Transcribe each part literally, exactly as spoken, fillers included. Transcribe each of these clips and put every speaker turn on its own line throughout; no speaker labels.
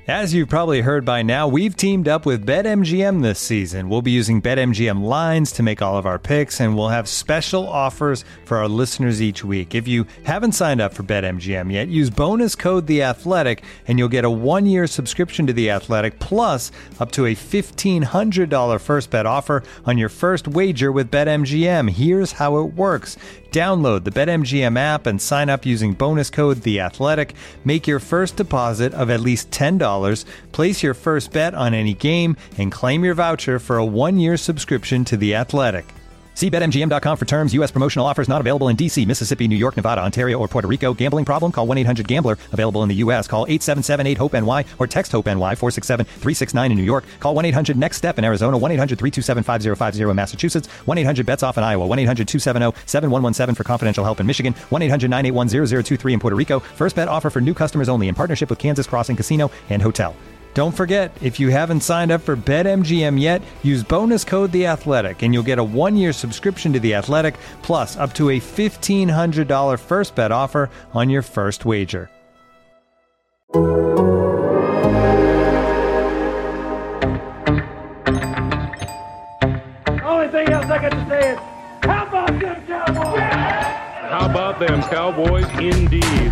As you've probably heard by now, we've teamed up with BetMGM this season. We'll be using BetMGM lines to make all of our picks, and we'll have special offers for our listeners each week. If you haven't signed up for BetMGM yet, use bonus code The Athletic, and you'll get a one-year subscription to The Athletic, plus up to a fifteen hundred dollars first bet offer on your first wager with BetMGM. Here's how it works. Download the BetMGM app and sign up using bonus code The Athletic. Make your first deposit of at least ten dollars. Place your first bet on any game and claim your voucher for a one-year subscription to The Athletic. See Bet M G M dot com for terms. U S promotional offers not available in D C, Mississippi, New York, Nevada, Ontario, or Puerto Rico. Gambling problem? Call one eight hundred gambler. Available in the U S. Call eight seven seven eight hope N Y or text HOPE-NY four six seven three six nine in New York. Call one eight hundred next step in Arizona. one eight hundred three two seven five zero five zero in Massachusetts. one eight hundred bets off in Iowa. one eight hundred two seven zero seven one one seven for confidential help in Michigan. one eight hundred nine eight one zero zero two three in Puerto Rico. First bet offer for new customers only in partnership with Kansas Crossing Casino and Hotel. Don't forget, if you haven't signed up for BetMGM yet, use bonus code The Athletic, and you'll get a one-year subscription to The Athletic, plus up to a fifteen hundred dollars first bet offer on your first wager.
The only thing else I got to say is, how about them Cowboys?
How about them Cowboys, indeed.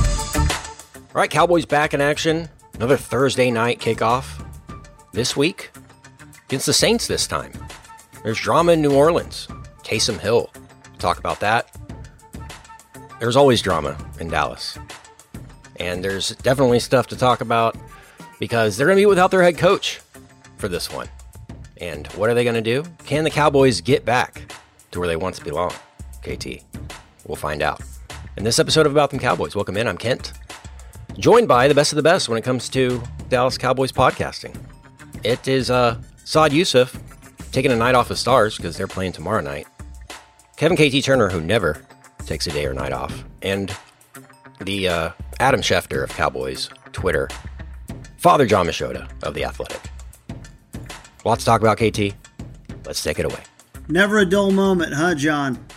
All right, Cowboys back in action. Another Thursday night kickoff this week against the Saints this time. There's drama in New Orleans. Taysom Hill. Talk about that. There's always drama in Dallas. And there's definitely stuff to talk about because they're going to be without their head coach for this one. And what are they going to do? Can the Cowboys get back to where they once belong? K T. We'll find out. In this episode of About Them Cowboys, welcome in. I'm Kent. Joined by the best of the best when it comes to Dallas Cowboys podcasting. It is uh, Saad Yousuf taking a night off of Stars because they're playing tomorrow night. Kevin K T Turner, who never takes a day or night off. And the uh, Adam Schefter of Cowboys Twitter. Father John Machota of The Athletic. Lots to talk about, K T. Let's take it away.
Never a dull moment, huh, John?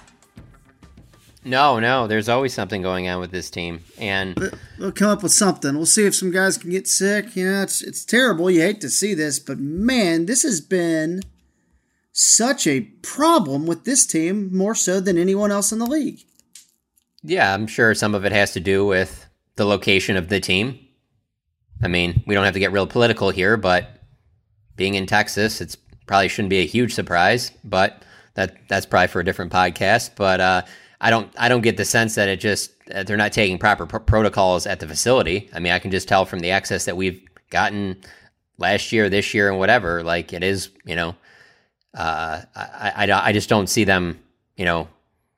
No, no, there's always something going on with this team, and
they'll come up with something. We'll see if some guys can get sick. You know, it's it's terrible. You hate to see this, but man, this has been such a problem with this team, more so than anyone else in the league.
Yeah, I'm sure some of it has to do with the location of the team. I mean, we don't have to get real political here, but being in Texas, it's probably shouldn't be a huge surprise, but that that's probably for a different podcast. But uh, I don't I don't get the sense that it just uh, they're not taking proper pr- protocols at the facility. I mean, I can just tell from the access that we've gotten last year, this year, and whatever. Like it is, you know, uh, I, I I just don't see them, you know.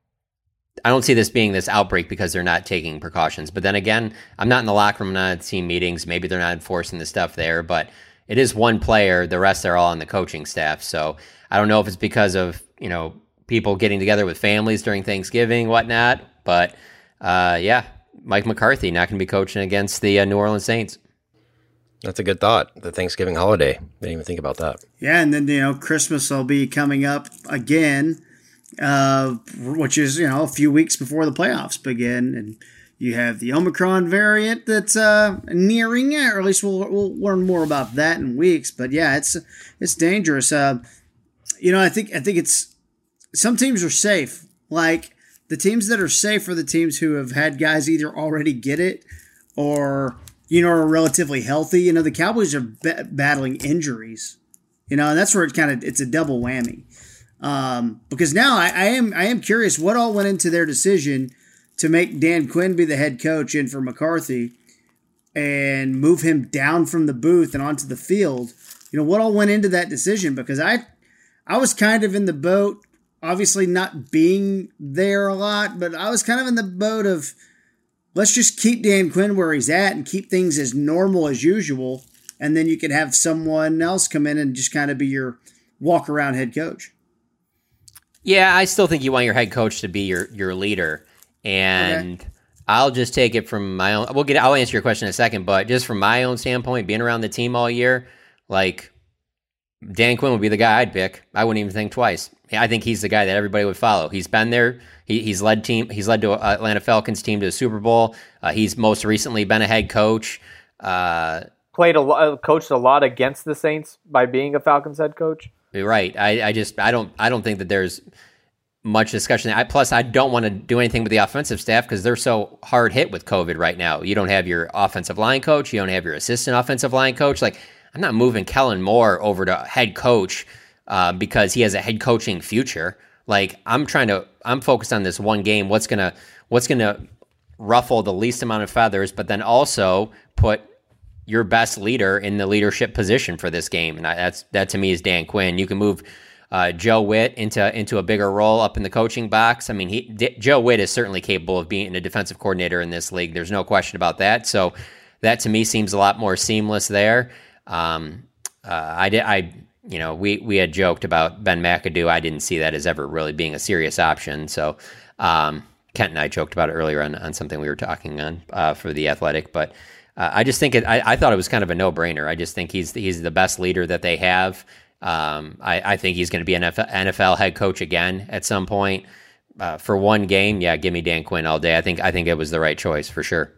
I don't see this being this outbreak because they're not taking precautions. But then again, I'm not in the locker room, I'm not at team meetings. Maybe they're not enforcing the stuff there, but it is one player. The rest are all on the coaching staff. So I don't know if it's because of, you know, people getting together with families during Thanksgiving, whatnot. But uh, yeah, Mike McCarthy not going to be coaching against the uh, New Orleans Saints.
That's a good thought. The Thanksgiving holiday. Didn't even think about that.
Yeah, and then, you know, Christmas will be coming up again. Uh, which is, you know, a few weeks before the playoffs begin, and you have the Omicron variant that's uh, nearing, or at least we'll we'll learn more about that in weeks. But yeah, it's it's dangerous. Uh, you know, I think I think it's some teams are safe. Like the teams that are safe are the teams who have had guys either already get it or, you know, are relatively healthy. You know, the Cowboys are b- battling injuries. You know, and that's where it kind of it's a double whammy. Um, because now I, I am I am curious what all went into their decision to make Dan Quinn be the head coach in for McCarthy and move him down from the booth and onto the field. You know, what all went into that decision? Because I I was kind of in the boat, obviously not being there a lot, but I was kind of in the boat of let's just keep Dan Quinn where he's at and keep things as normal as usual, and then you could have someone else come in and just kind of be your walk around head coach.
Yeah, I still think you want your head coach to be your, your leader, and okay. I'll just take it from my own. We'll get. I'll answer your question in a second, but just from my own standpoint, being around the team all year, like Dan Quinn would be the guy I'd pick. I wouldn't even think twice. I think he's the guy that everybody would follow. He's been there. He, he's led team. He's led to Atlanta Falcons team to a Super Bowl. Uh, he's most recently been a head coach. Uh,
played a lot, coached a lot against the Saints by being a Falcons head coach.
You're right. I, I just I don't I don't think that there's much discussion. I, plus, I don't want to do anything with the offensive staff because they're so hard hit with COVID right now. You don't have your offensive line coach. You don't have your assistant offensive line coach. Like, I'm not moving Kellen Moore over to head coach uh, because he has a head coaching future. Like, I'm trying to, I'm focused on this one game. What's gonna, what's gonna ruffle the least amount of feathers, but then also put your best leader in the leadership position for this game. And I, that's that to me is Dan Quinn. You can move uh, Joe Witt into into a bigger role up in the coaching box. I mean, he D- Joe Witt is certainly capable of being a defensive coordinator in this league. There's no question about that. So that to me seems a lot more seamless there. Um, uh, I did, I, you know, we, we had joked about Ben McAdoo. I didn't see that as ever really being a serious option. So, um, Kent and I joked about it earlier on, on something we were talking on, uh, for The Athletic, but, uh, I just think it, I, I thought it was kind of a no brainer. I just think he's, he's the best leader that they have. Um, I, I think he's going to be an N F L head coach again at some point, uh, for one game. Yeah. Give me Dan Quinn all day. I think, I think it was the right choice for sure.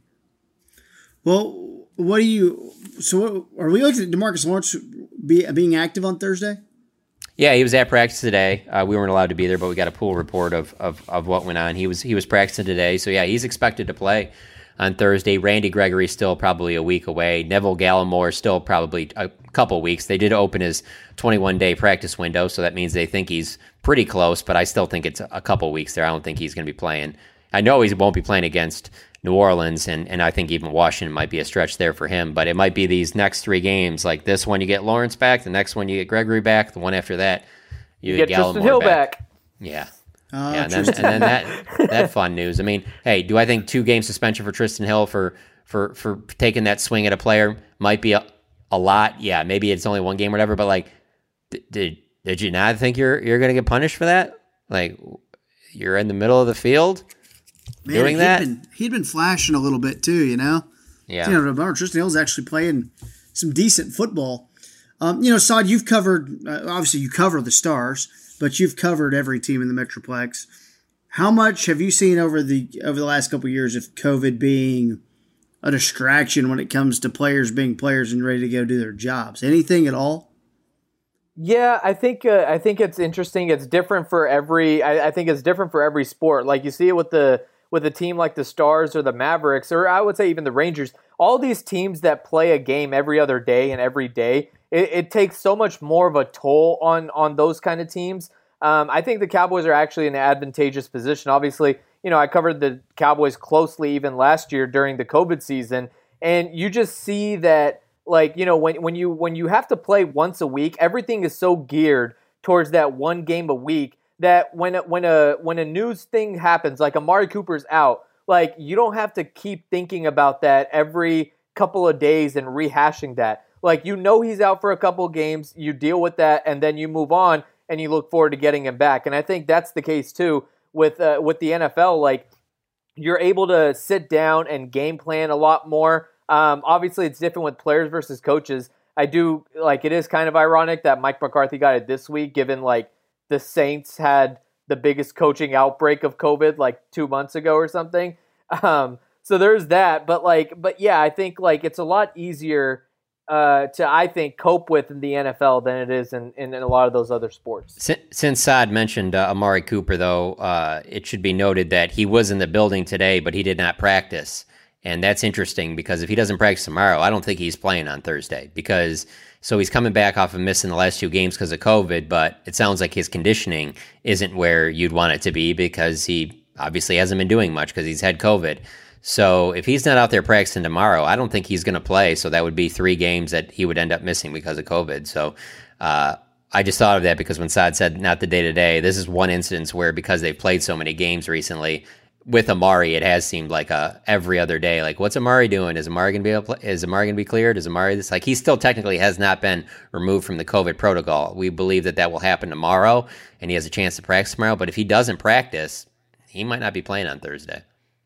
Well, what do you? So, what, are we looking at DeMarcus Lawrence be, being active on Thursday?
Yeah, he was at practice today. Uh, we weren't allowed to be there, but we got a pool report of, of of what went on. He was he was practicing today, so yeah, he's expected to play on Thursday. Randy Gregory still probably a week away. Neville Gallimore still probably a couple weeks. They did open his twenty-one day practice window, so that means they think he's pretty close. But I still think it's a couple weeks there. I don't think he's going to be playing. I know he won't be playing against New Orleans, and, and I think even Washington might be a stretch there for him. But it might be these next three games. Like this one, you get Lawrence back. The next one, you get Gregory back. The one after that, you,
you
get,
get
Gallimore
Tristan Hill back.
back. Yeah.
Uh,
yeah, and then, and then that that fun news. I mean, hey, do I think two game suspension for Tristan Hill for for for taking that swing at a player might be a, a lot? Yeah, maybe it's only one game or whatever. But like, did did, did you not think you're you're going to get punished for that? Like, you're in the middle of the field.
Man,
doing
he'd
that,
been, he'd been flashing a little bit too, you know.
Yeah,
you know, remember Tristan Hill's actually playing some decent football. Um, you know, Saad, you've covered. Uh, obviously, you cover the Stars, but you've covered every team in the Metroplex. How much have you seen over the over the last couple of years of COVID being a distraction when it comes to players being players and ready to go do their jobs? Anything at all?
Yeah, I think uh, I think it's interesting. It's different for every. I, I think it's different for every sport. Like you see it with the. with a team like the Stars or the Mavericks, or I would say even the Rangers, all these teams that play a game every other day and every day, it, it takes so much more of a toll on on those kind of teams. Um, I think the Cowboys are actually in an advantageous position. Obviously, you know, I covered the Cowboys closely even last year during the COVID season, and you just see that, like, you know, when when you when you have to play once a week, everything is so geared towards that one game a week, that when a, when a when a news thing happens, like Amari Cooper's out, like you don't have to keep thinking about that every couple of days and rehashing that. Like, you know, he's out for a couple of games, you deal with that, and then you move on and you look forward to getting him back. And I think that's the case too with uh, with the N F L. Like, you're able to sit down and game plan a lot more. Um, obviously, it's different with players versus coaches. I do like it is kind of ironic that Mike McCarthy got it this week, given like the Saints had the biggest coaching outbreak of COVID like two months ago or something. Um, so there's that. But like, but yeah, I think like it's a lot easier uh, to, I think, cope with in the N F L than it is in, in, in a lot of those other sports.
Since, since Saad mentioned uh, Amari Cooper, though, uh, it should be noted that he was in the building today, but he did not practice. And that's interesting because if he doesn't practice tomorrow, I don't think he's playing on Thursday because so he's coming back off of missing the last two games because of COVID, but it sounds like his conditioning isn't where you'd want it to be because he obviously hasn't been doing much because he's had COVID. So if he's not out there practicing tomorrow, I don't think he's going to play. So that would be three games that he would end up missing because of COVID. So uh, I just thought of that because when Saad said not the day-to-day, this is one instance where because they've played so many games recently, with Amari, it has seemed like a every other day. Like, what's Amari doing? Is Amari gonna be able to, is Amari gonna be cleared? Is Amari this? Like, he still technically has not been removed from the COVID protocol. We believe that that will happen tomorrow, and he has a chance to practice tomorrow. But if he doesn't practice, he might not be playing on Thursday.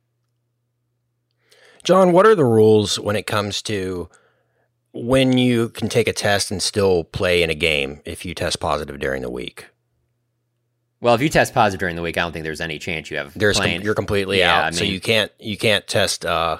John, what are the rules when it comes to when you can take a test and still play in a game if you test positive during the week?
Well, if you test positive during the week, I don't think there's any chance you have
There's
playing.
Com- you're completely
yeah,
out,
I mean,
so you can't you can't test uh,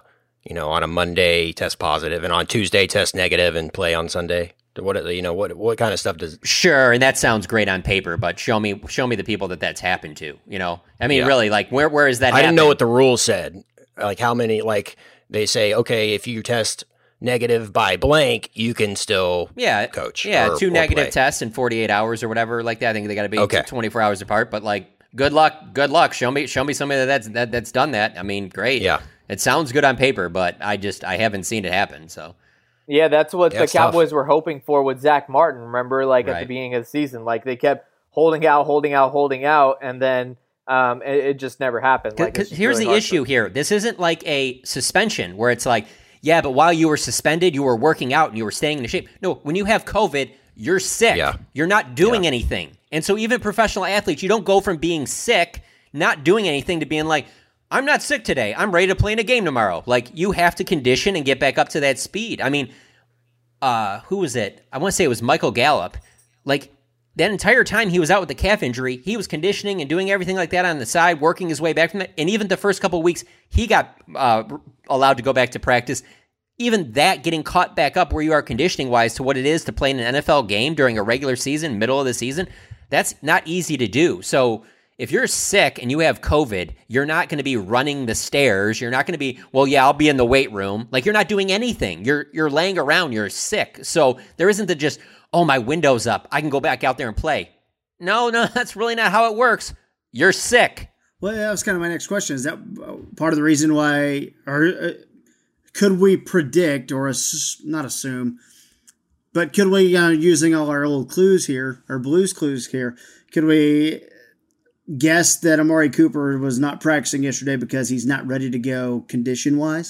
you know, on a Monday test positive and on Tuesday test negative and play on Sunday? What you know, what what kind of stuff does?
Sure, and that sounds great on paper, but show me show me the people that that's happened to. You know, I mean, yeah. really, like where where is that?
I
happen?
didn't know what the rules said. Like how many? Like they say, okay, if you test negative by blank, you can still
yeah
coach.
Yeah,
or,
two
or
negative
play.
tests in forty-eight hours or whatever like that. I think they got to be
okay.
twenty-four hours apart. But like, good luck, good luck. Show me show me somebody that's that, that's done that. I mean, great.
Yeah,
it sounds good on paper, but I just I haven't seen it happen. So.
Yeah, that's what
yeah,
the Cowboys
tough.
were hoping for with Zach Martin. Remember, like
right.
at the beginning of the season, like they kept holding out, holding out, holding out, and then um, it, it just never happened. Like,
Cause here's really the issue for- here. This isn't like a suspension where it's like, yeah, but while you were suspended, you were working out and you were staying in shape. No, when you have COVID, you're sick.
Yeah.
You're not doing
yeah.
anything. And so even professional athletes, you don't go from being sick, not doing anything, to being like, I'm not sick today. I'm ready to play in a game tomorrow. Like, you have to condition and get back up to that speed. I mean, uh, who was it? I want to say it was Michael Gallup. Like, that entire time he was out with the calf injury, he was conditioning and doing everything like that on the side, working his way back from that. And even the first couple of weeks, he got uh, allowed to go back to practice. Even that, getting caught back up where you are conditioning-wise to what it is to play in an N F L game during a regular season, middle of the season, that's not easy to do. So if you're sick and you have COVID, you're not going to be running the stairs. You're not going to be, well, yeah, I'll be in the weight room. Like, you're not doing anything. You're you're laying around. You're sick. So there isn't the just, oh, my window's up, I can go back out there and play. No, no, that's really not how it works. You're sick.
Well, that was kind of my next question. Is that part of the reason why, or uh, could we predict, or ass- not assume, but could we, uh, using all our little clues here, or Blues clues here, could we guess that Amari Cooper was not practicing yesterday because he's not ready to go condition-wise?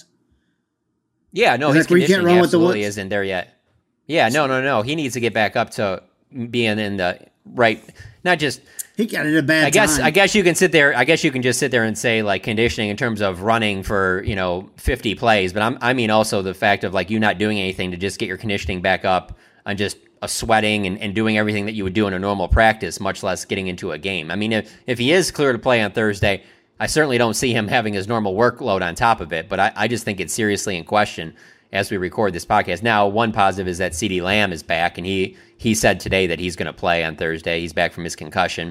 Yeah, no,
his
his conditioning
run
absolutely
with the
isn't there yet. Yeah, no, no, no. He needs to get back up to being in the right, not just.
He got it at a bad
I guess
time.
I guess you can sit there. I guess you can just sit there and say like conditioning in terms of running for you know fifty plays, but I'm, I mean also the fact of like you not doing anything to just get your conditioning back up and just a sweating and, and doing everything that you would do in a normal practice, much less getting into a game. I mean, if if he is clear to play on Thursday, I certainly don't see him having his normal workload on top of it. But I, I just think it's seriously in question as we record this podcast. Now, one positive is that CeeDee Lamb is back, and he he said today that he's going to play on Thursday. He's back from his concussion.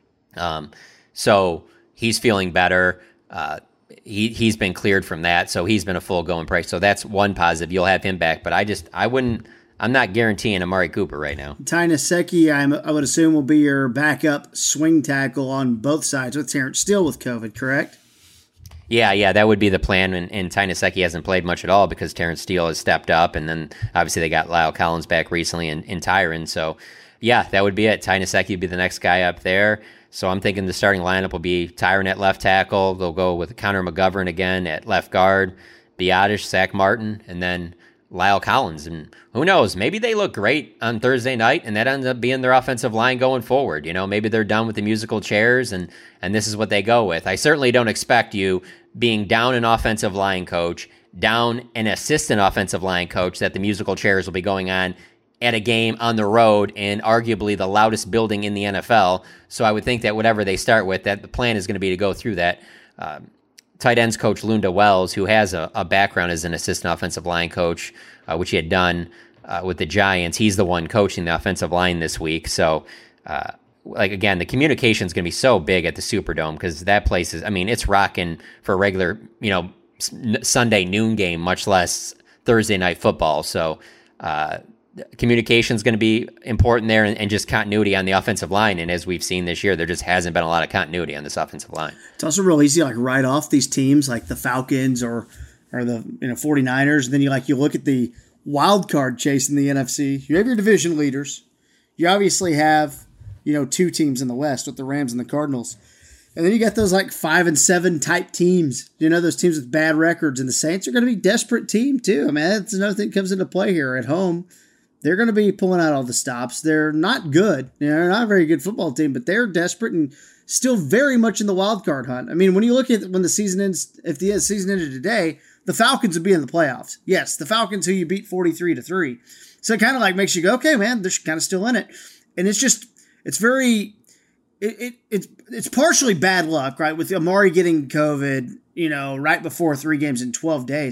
Um, so he's feeling better. Uh, he, he's been cleared from that. So he's been a full going practice. So that's one positive. You'll have him back, but I just, I wouldn't, I'm not guaranteeing Amari Cooper right now.
Ty Nsekhe, I'm, I would assume, will be your backup swing tackle on both sides with Terrence Steele with COVID, correct?
Yeah, yeah, that would be the plan. And, and Ty Nsekhe hasn't played much at all because Terrence Steele has stepped up. And then obviously they got Lyle Collins back recently and, and Tyron. So yeah, that would be it. Ty Nsekhe would be the next guy up there. So I'm thinking the starting lineup will be Tyron at left tackle. They'll go with Connor McGovern again at left guard, Biadasz, Zach Martin, and then Lyle Collins. And who knows, maybe they look great on Thursday night, and that ends up being their offensive line going forward. You know, maybe they're done with the musical chairs, and, and this is what they go with. I certainly don't expect you being down an offensive line coach, down an assistant offensive line coach, that the musical chairs will be going on at a game on the road in arguably the loudest building in the N F L. So I would think that whatever they start with, that the plan is going to be to go through that. Um, tight ends coach Lunda Wells, who has a, a background as an assistant offensive line coach, uh, which he had done uh, with the Giants. He's the one coaching the offensive line this week. So, uh, like, again, the communication is going to be so big at the Superdome because that place is, I mean, it's rocking for a regular, you know, Sunday noon game, much less Thursday night football. So, uh, communication is going to be important there, and, and just continuity on the offensive line. And as we've seen this year, there just hasn't been a lot of continuity on this offensive line.
It's also real easy to like write off these teams like the Falcons or or the you know 49ers. And then you like you look at the wild card chase in the N F C. You have your division leaders. You obviously have you know two teams in the West with the Rams and the Cardinals. And then you got those like five and seven type teams. You know, those teams with bad records. And the Saints are going to be a desperate team too. I mean, that's another thing that comes into play here at home. They're going to be pulling out all the stops. They're not good. You know, they're not a very good football team, but they're desperate and still very much in the wild card hunt. I mean, when you look at when the season ends, if the season ended today, the Falcons would be in the playoffs. Yes, the Falcons who you beat forty-three to three. So it kind of like makes you go, okay, man, they're kind of still in it. And it's just, it's very, it, it it's it's partially bad luck, right? With Amari getting COVID, you know, right before three games in twelve days.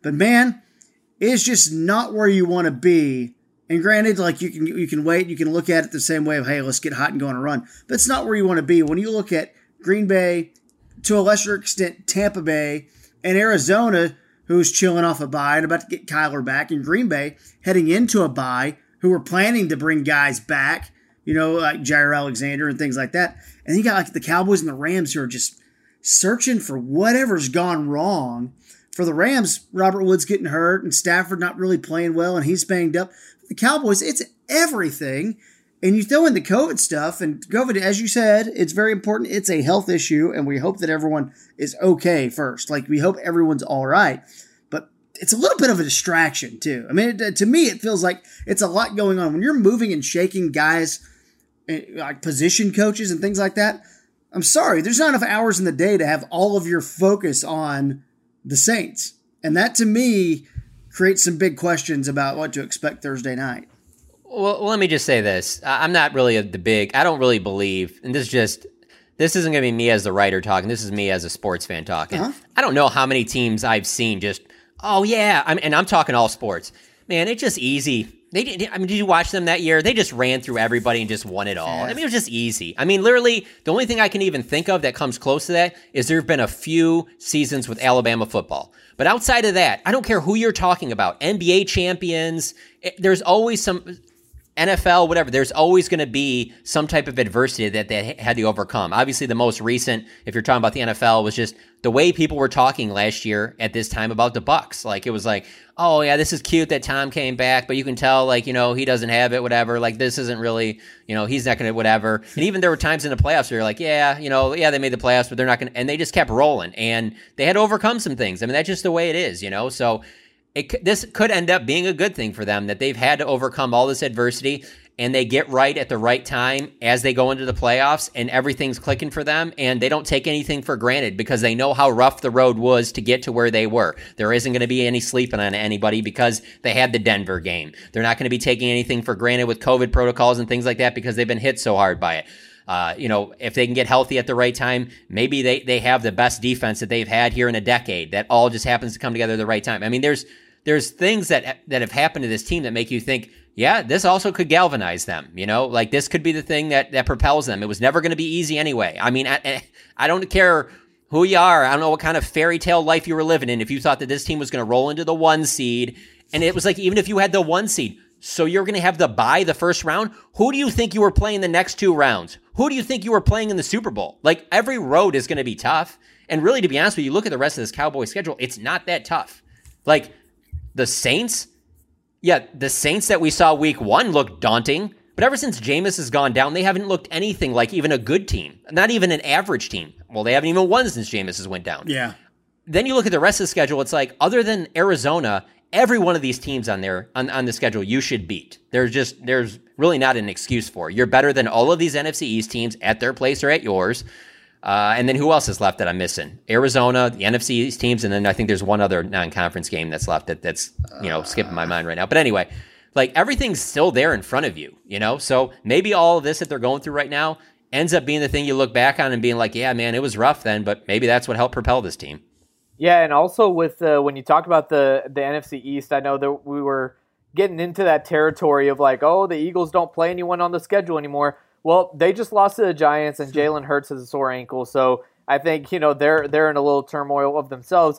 But man, it's just not where you want to be. And granted, like you can you can wait, you can look at it the same way of, hey, let's get hot and go on a run. But it's not where you want to be. When you look at Green Bay, to a lesser extent, Tampa Bay, and Arizona, who's chilling off a bye and about to get Kyler back, and Green Bay heading into a bye, who were planning to bring guys back, you know, like Jair Alexander and things like that. And you got like the Cowboys and the Rams who are just searching for whatever's gone wrong. For the Rams, Robert Woods getting hurt and Stafford not really playing well and he's banged up. The Cowboys, it's everything. And you throw in the COVID stuff, and COVID, as you said, it's very important. It's a health issue, and we hope that everyone is okay first. Like, we hope everyone's all right. But it's a little bit of a distraction, too. I mean, it, to me, it feels like it's a lot going on. When you're moving and shaking guys, like position coaches and things like that, I'm sorry, there's not enough hours in the day to have all of your focus on the Saints. And that, to me, creates some big questions about what to expect Thursday night.
Well, let me just say this. I'm not really a, the big, I don't really believe, and this is just, this isn't going to be me as the writer talking. This is me as a sports fan talking. Uh-huh. I don't know how many teams I've seen just, oh yeah, I'm, and I'm talking all sports. Man, it's just easy. They did, I mean, did you watch them that year? They just ran through everybody and just won it all. Yeah. I mean, it was just easy. I mean, literally, the only thing I can even think of that comes close to that is there have been a few seasons with Alabama football. But outside of that, I don't care who you're talking about. N B A champions, it, there's always some... N F L, whatever, there's always going to be some type of adversity that they had to overcome. Obviously, the most recent, if you're talking about the N F L, was just the way people were talking last year at this time about the Bucs. Like, it was like, oh, yeah, this is cute that Tom came back, but you can tell, like, you know, he doesn't have it, whatever. Like, this isn't really, you know, he's not going to, whatever. And even there were times in the playoffs where you're like, yeah, you know, yeah, they made the playoffs, but they're not going to, and they just kept rolling. And they had to overcome some things. I mean, that's just the way it is, you know? So, It, this could end up being a good thing for them, that they've had to overcome all this adversity and they get right at the right time as they go into the playoffs and everything's clicking for them, and they don't take anything for granted because they know how rough the road was to get to where they were. There isn't going to be any sleeping on anybody because they had the Denver game. They're not going to be taking anything for granted with COVID protocols and things like that because they've been hit so hard by it. Uh, you know, if they can get healthy at the right time, maybe they, they have the best defense that they've had here in a decade that all just happens to come together at the right time. I mean, there's There's things that that have happened to this team that make you think, yeah, this also could galvanize them. You know, like this could be the thing that, that propels them. It was never going to be easy anyway. I mean, I, I don't care who you are. I don't know what kind of fairy tale life you were living in if you thought that this team was going to roll into the one seed. And it was like, even if you had the one seed, so you're going to have the bye the first round. Who do you think you were playing the next two rounds? Who do you think you were playing in the Super Bowl? Like, every road is going to be tough. And really, to be honest with you, look at the rest of this Cowboys schedule. It's not that tough. Like, the Saints, yeah, the Saints that we saw week one looked daunting, but ever since Jameis has gone down, they haven't looked anything like even a good team, not even an average team. Well, they haven't even won since Jameis has went down.
Yeah.
Then you look at the rest of the schedule, it's like, other than Arizona, every one of these teams on there, on, on the schedule, you should beat. There's just, there's really not an excuse for. You're better than all of these N F C East teams at their place or at yours. Uh, and then who else is left that I'm missing? Arizona, the N F C East teams, and then I think there's one other non-conference game that's left that, that's, you know, skipping my mind right now. But anyway, like, everything's still there in front of you, you know? So maybe all of this that they're going through right now ends up being the thing you look back on and being like, yeah, man, it was rough then, but maybe that's what helped propel this team.
Yeah, and also with uh, when you talk about the, the N F C East, I know that we were getting into that territory of like, oh, the Eagles don't play anyone on the schedule anymore. Well, they just lost to the Giants, and Jalen Hurts has a sore ankle, so I think, you know, they're they're in a little turmoil of themselves.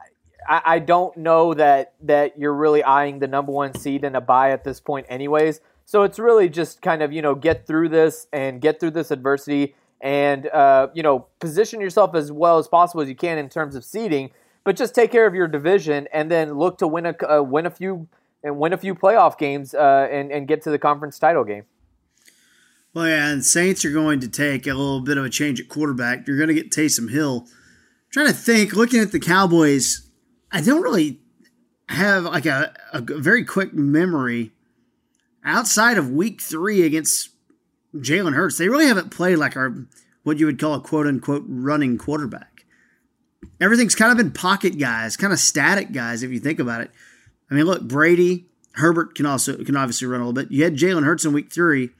I, I don't know that that you're really eyeing the number one seed in a bye at this point anyways. So it's really just kind of, you know, get through this and get through this adversity and, uh, you know, position yourself as well as possible as you can in terms of seeding, but just take care of your division and then look to win a uh, win a few and win a few playoff games uh, and and get to the conference title game.
Well, yeah, and Saints are going to take a little bit of a change at quarterback. You're going to get Taysom Hill. I'm trying to think, looking at the Cowboys, I don't really have like a, a very quick memory outside of week three against Jalen Hurts. They really haven't played like our what you would call a quote-unquote running quarterback. Everything's kind of been pocket guys, kind of static guys if you think about it. I mean, look, Brady, Herbert can also can obviously run a little bit. You had Jalen Hurts in week three.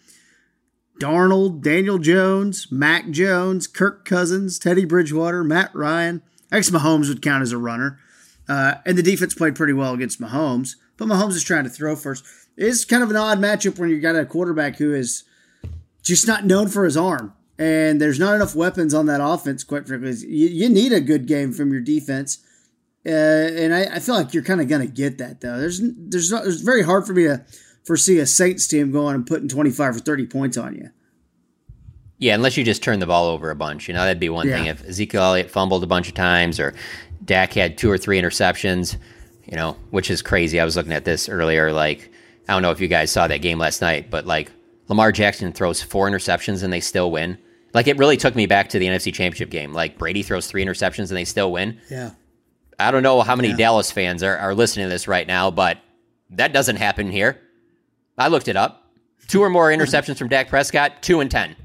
Darnold, Daniel Jones, Mac Jones, Kirk Cousins, Teddy Bridgewater, Matt Ryan. I guess Mahomes would count as a runner. Uh, and the defense played pretty well against Mahomes, but Mahomes is trying to throw first. It's kind of an odd matchup when you got a quarterback who is just not known for his arm. And there's not enough weapons on that offense, quite frankly. You, you need a good game from your defense. Uh, and I, I feel like you're kind of going to get that, though. There's there's not, it's very hard for me to foresee a Saints team going and putting twenty-five or thirty points on you.
Yeah, unless you just turn the ball over a bunch. You know, that'd be one
Yeah.
thing. If Ezekiel Elliott fumbled a bunch of times or Dak had two or three interceptions, you know, which is crazy. I was looking at this earlier. Like, I don't know if you guys saw that game last night, but like Lamar Jackson throws four interceptions and they still win. Like, it really took me back to the N F C Championship game. Like, Brady throws three interceptions and they still win.
Yeah.
I don't know how many
Yeah.
Dallas fans are, are listening to this right now, but that doesn't happen here. I looked it up. Two or more interceptions from Dak Prescott, two and ten.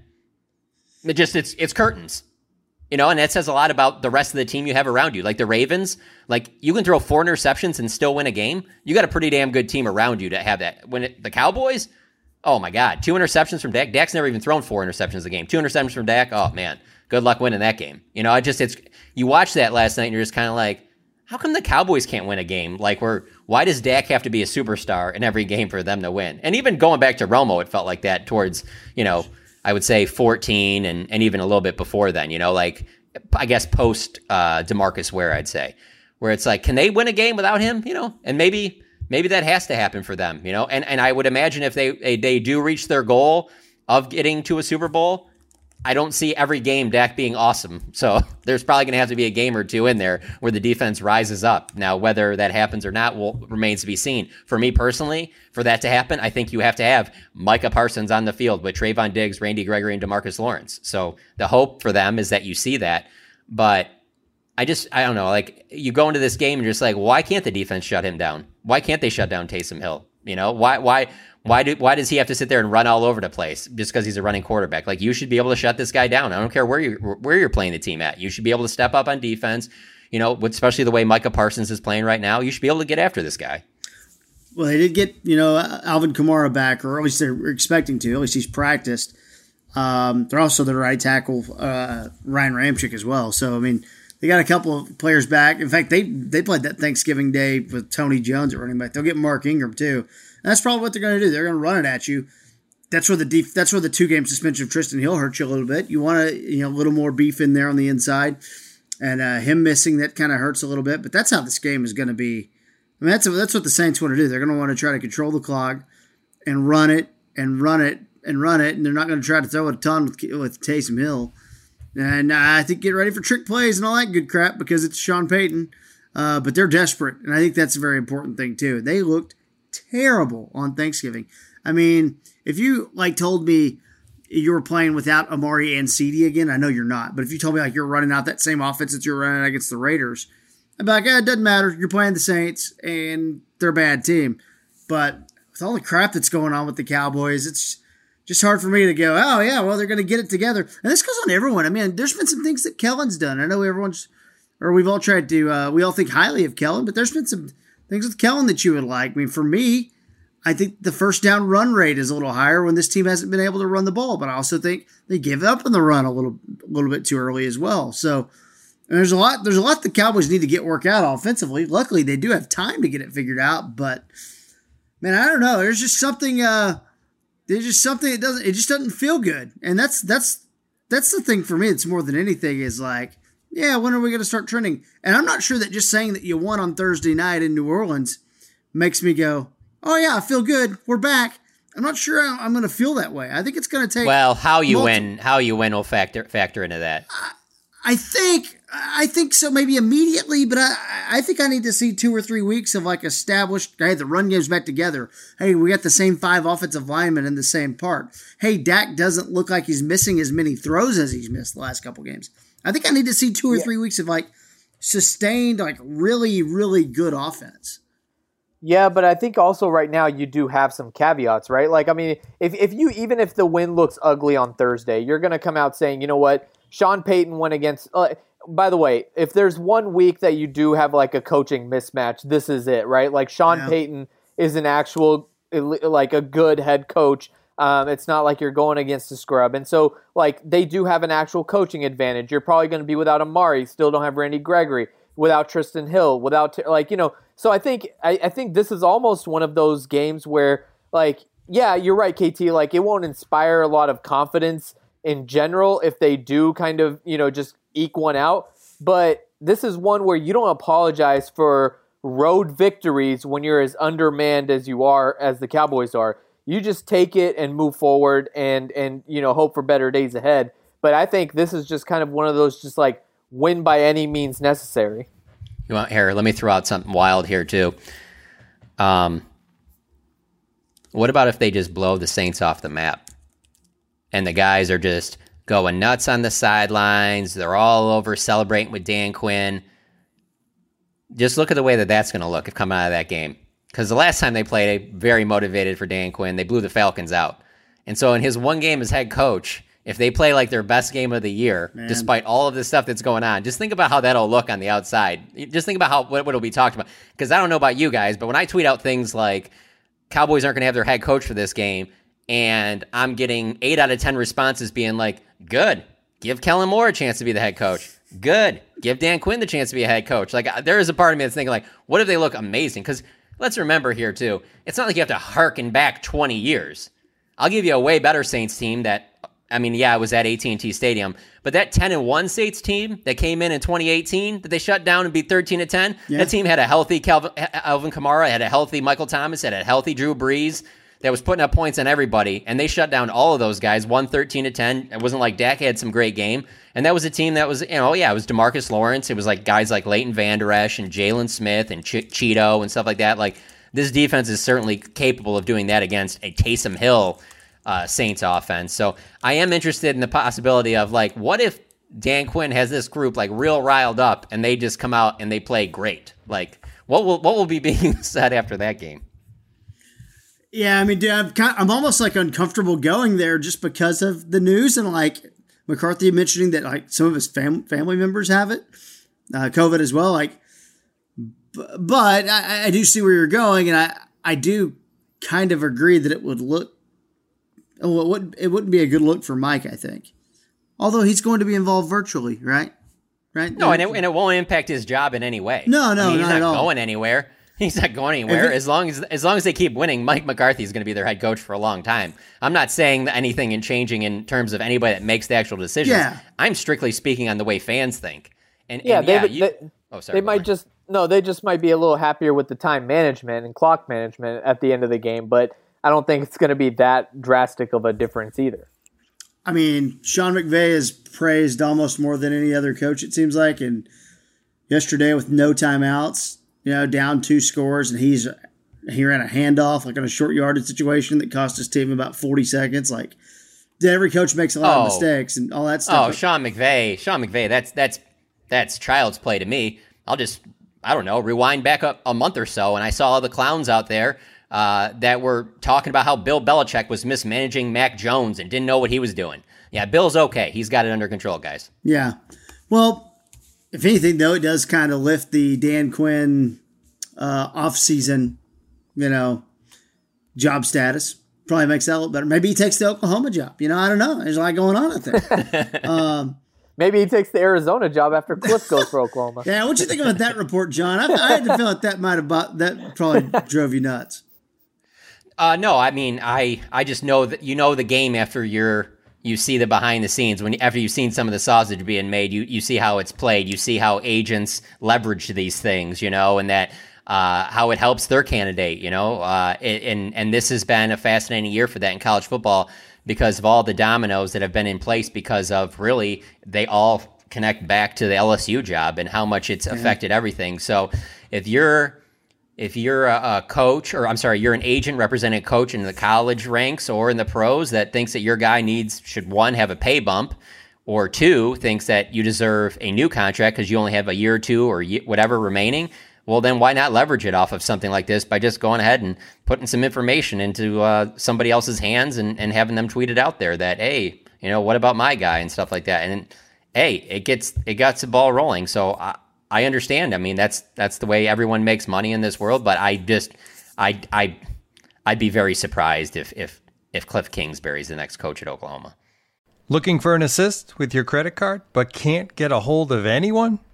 It just, it's it's curtains. You know, and that says a lot about the rest of the team you have around you. Like the Ravens, like you can throw four interceptions and still win a game. You got a pretty damn good team around you to have that. When it, the Cowboys, oh my God, two interceptions from Dak. Dak's never even thrown four interceptions a game. Two interceptions from Dak, oh man, good luck winning that game. You know, I just, it's, you watch that last night and you're just kind of like, how come the Cowboys can't win a game? Like, we're, why does Dak have to be a superstar in every game for them to win? And even going back to Romo, it felt like that towards, you know, I would say fourteen and, and even a little bit before then, you know, like, I guess post uh, DeMarcus Ware, I'd say, where it's like, can they win a game without him? You know, and maybe maybe that has to happen for them, you know, and, and I would imagine if they, they they do reach their goal of getting to a Super Bowl, I don't see every game Dak being awesome. So there's probably going to have to be a game or two in there where the defense rises up. Now, whether that happens or not will remains to be seen. For me personally, for that to happen, I think you have to have Micah Parsons on the field with Trayvon Diggs, Randy Gregory, and DeMarcus Lawrence. So the hope for them is that you see that. But I just, I don't know, like you go into this game and you're just like, why can't the defense shut him down? Why can't they shut down Taysom Hill? You know, why, why, Why do why does he have to sit there and run all over the place just because he's a running quarterback? Like, you should be able to shut this guy down. I don't care where you where you're playing the team at. You should be able to step up on defense. You know, especially the way Micah Parsons is playing right now. You should be able to get after this guy.
Well, they did get, you know, Alvin Kamara back, or at least they're expecting to. At least he's practiced. Um, they're also the right tackle, uh, Ryan Ramczyk, as well. So, I mean, they got a couple of players back. In fact, they they played that Thanksgiving Day with Tony Jones at running back. They'll get Mark Ingram, too. And that's probably what they're going to do. They're going to run it at you. That's where the def- that's where the two game suspension of Tristan Hill hurts you a little bit. You want to, you know, a little more beef in there on the inside, and uh, him missing that kind of hurts a little bit. But that's how this game is going to be. I mean, that's that's what the Saints want to do. They're going to want to try to control the clock and run it and run it and run it, and they're not going to try to throw it a ton with with Taysom Hill. And uh, I think get ready for trick plays and all that good crap because it's Sean Payton. Uh, but they're desperate, and I think that's a very important thing too. They looked terrible on Thanksgiving. I mean, if you like told me you were playing without Amari and C D again, I know you're not, but if you told me like you're running out that same offense that you're running against the Raiders, I'd be like, eh, it doesn't matter. You're playing the Saints and they're a bad team. But with all the crap that's going on with the Cowboys, it's just hard for me to go, oh yeah, well, they're going to get it together. And this goes on everyone. I mean, there's been some things that Kellen's done. I know everyone's, or we've all tried to, uh, we all think highly of Kellen, but there's been some things with Kellen that you would like. I mean, for me, I think the first down run rate is a little higher when this team hasn't been able to run the ball, but I also think they give up on the run a little, a little bit too early as well. So and there's a lot, there's a lot the Cowboys need to get worked out offensively. Luckily, they do have time to get it figured out, but man, I don't know. There's just something, uh, there's just something that doesn't, it just doesn't feel good. And that's, that's, that's the thing for me. It's more than anything is like, yeah, when are we going to start trending? And I'm not sure that just saying that you won on Thursday night in New Orleans makes me go, oh, yeah, I feel good. We're back. I'm not sure I'm going to feel that way. I think it's going to take.
Well, how you
multi-
win, how you win will factor factor into that.
I, I think, I think so, maybe immediately, but I, I think I need to see two or three weeks of like established. Hey, the run game's back together. Hey, we got the same five offensive linemen in the same part. Hey, Dak doesn't look like he's missing as many throws as he's missed the last couple games. I think I need to see two or yeah. three weeks of like sustained, like really, really good offense.
Yeah, but I think also right now you do have some caveats, right? Like, I mean, if, if you, even if the win looks ugly on Thursday, you're going to come out saying, you know what, Sean Payton went against, uh, by the way, if there's one week that you do have like a coaching mismatch, this is it, right? Like Sean yeah. Payton is an actual, like a good head coach. Um, it's not like you're going against a scrub. And so, like, they do have an actual coaching advantage. You're probably going to be without Amari. Still don't have Randy Gregory. without Tristan Hill, without like you know. So I think I, I think this is almost one of those games where like yeah, you're right, K T. Like it won't inspire a lot of confidence in general if they do kind of you know just eke one out. But this is one where you don't apologize for road victories when you're as undermanned as you are, as the Cowboys are. You just take it and move forward and, and you know, hope for better days ahead. But I think this is just kind of one of those just like win by any means necessary.
You want here? Let me throw out something wild here too. Um, what about if they just blow the Saints off the map and the guys are just going nuts on the sidelines? They're all over celebrating with Dan Quinn. Just look at the way that that's going to look if coming out of that game. Because the last time they played, very motivated for Dan Quinn, they blew the Falcons out. And so in his one game as head coach, if they play like their best game of the year, Man. despite all of the stuff that's going on, just think about how that'll look on the outside. Just think about how what it'll be talked about. Because I don't know about you guys, but when I tweet out things like Cowboys aren't going to have their head coach for this game, and I'm getting eight out of ten responses being like, good, give Kellen Moore a chance to be the head coach. Good. Give Dan Quinn the chance to be a head coach. Like, there is a part of me that's thinking, like, what if they look amazing? Because let's remember here, too, it's not like you have to harken back twenty years. I'll give you a way better Saints team that, I mean, yeah, it was at A T and T Stadium, but that ten and one Saints team that came in in twenty eighteen, that they shut down and beat thirteen to ten, yeah. That team had a healthy Calvin, Alvin Kamara, had a healthy Michael Thomas, had a healthy Drew Brees, that was putting up points on everybody, and they shut down all of those guys, won thirteen to ten. It wasn't like Dak had some great game. And that was a team that was, you know, yeah, it was DeMarcus Lawrence. It was like guys like Leighton Vander Esch and Jalen Smith and Ch- Cheeto and stuff like that. Like, this defense is certainly capable of doing that against a Taysom Hill uh, Saints offense. So I am interested in the possibility of, like, what if Dan Quinn has this group, like, real riled up and they just come out and they play great? Like, what will what will be being said after that game?
Yeah, I mean, dude, I'm, kind of, I'm almost, like, uncomfortable going there just because of the news and, like, McCarthy mentioning that like some of his fam- family members have it, uh, COVID as well. Like, b- but I, I do see where you're going, and I, I do kind of agree that it would look, well, it wouldn't it wouldn't be a good look for Mike. I think, although he's going to be involved virtually, right? Right?
No, and it, and it won't impact his job in any way.
No, no,
I mean,
not
he's
at
not
all.
going anywhere. He's not going anywhere. It, as long as as long as they keep winning, Mike McCarthy is going to be their head coach for a long time. I'm not saying anything in changing in terms of anybody that makes the actual decisions.
Yeah.
I'm strictly speaking on the way fans think. And
yeah,
and
they,
yeah, you,
they,
oh, sorry,
they might
on.
just no, they just might be a little happier with the time management and clock management at the end of the game. But I don't think it's going to be that drastic of a difference either.
I mean, Sean McVay is praised almost more than any other coach, it seems like, and yesterday with no timeouts. You know, down two scores, and he's he ran a handoff like on a short yardage situation that cost his team about forty seconds. Like, every coach makes a lot
oh.
of mistakes and all that stuff.
Oh, Sean McVay, Sean McVay, that's that's that's child's play to me. I'll just I don't know, rewind back up a month or so, and I saw all the clowns out there uh, that were talking about how Bill Belichick was mismanaging Mac Jones and didn't know what he was doing. Yeah, Bill's okay. He's got it under control, guys.
Yeah, well. If anything, though, it does kind of lift the Dan Quinn uh, off-season, you know, job status. Probably makes that a little better. Maybe he takes the Oklahoma job. You know, I don't know. There's a lot going on out there. um,
Maybe he takes the Arizona job after Cliff goes for Oklahoma.
Yeah, what'd you think about that report, John? I, I had to feel like that might have bought, that probably drove you nuts.
Uh, no, I mean, I I just know that you know the game after you're. You see the behind the scenes when after you've seen some of the sausage being made, you, you see how it's played. You see how agents leverage these things, you know, and that uh, how it helps their candidate, you know. Uh, and and this has been a fascinating year for that in college football because of all the dominoes that have been in place because of really they all connect back to the L S U job and how much it's affected mm-hmm. everything. So if you're If you're a, a coach, or I'm sorry, you're an agent representing a coach in the college ranks or in the pros that thinks that your guy needs, should one, have a pay bump, or two, thinks that you deserve a new contract because you only have a year or two or whatever remaining, well, then why not leverage it off of something like this by just going ahead and putting some information into uh, somebody else's hands and, and having them tweet it out there that, hey, you know, what about my guy and stuff like that. And, hey, it gets it gets the ball rolling. So I I understand. I mean, that's that's the way everyone makes money in this world. But I just, I, I, I'd be very surprised if if if Cliff Kingsbury's the next coach at Oklahoma.
Looking for an assist with your credit card, but can't get a hold of anyone?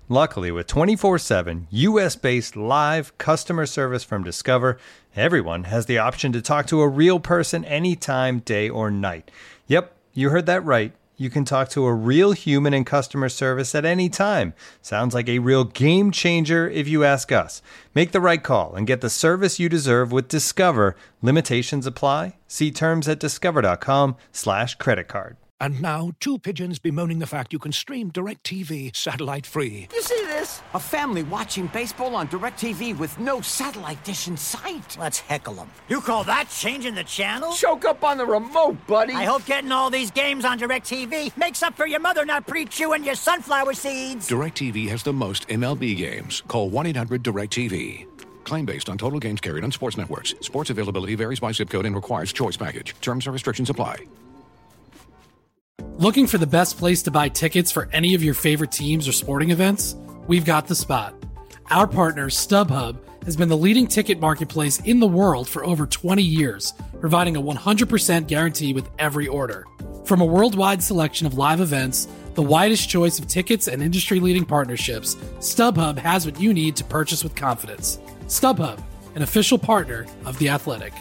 Luckily, with twenty-four seven U S-based live customer service from Discover, everyone has the option to talk to a real person anytime, day or night. Yep, you heard that right. You can talk to a real human in customer service at any time. Sounds like a real game changer if you ask us. Make the right call and get the service you deserve with Discover. Limitations apply. See terms at discover.com slash credit card.
And now, two pigeons bemoaning the fact you can stream DirecTV satellite-free.
You see this? A family watching baseball on DirecTV with no satellite dish in sight.
Let's heckle them. You call that changing the channel?
Choke up on the remote, buddy.
I hope getting all these games on DirecTV makes up for your mother not pre-chewing your sunflower seeds.
DirecTV has the most M L B games. Call one eight hundred direct T V. Claim based on total games carried on sports networks. Sports availability varies by zip code and requires choice package. Terms and restrictions apply.
Looking for the best place to buy tickets for any of your favorite teams or sporting events? We've got the spot. Our partner, StubHub, has been the leading ticket marketplace in the world for over twenty years, providing a one hundred percent guarantee with every order. From a worldwide selection of live events, the widest choice of tickets and industry-leading partnerships, StubHub has what you need to purchase with confidence. StubHub, an official partner of The Athletic.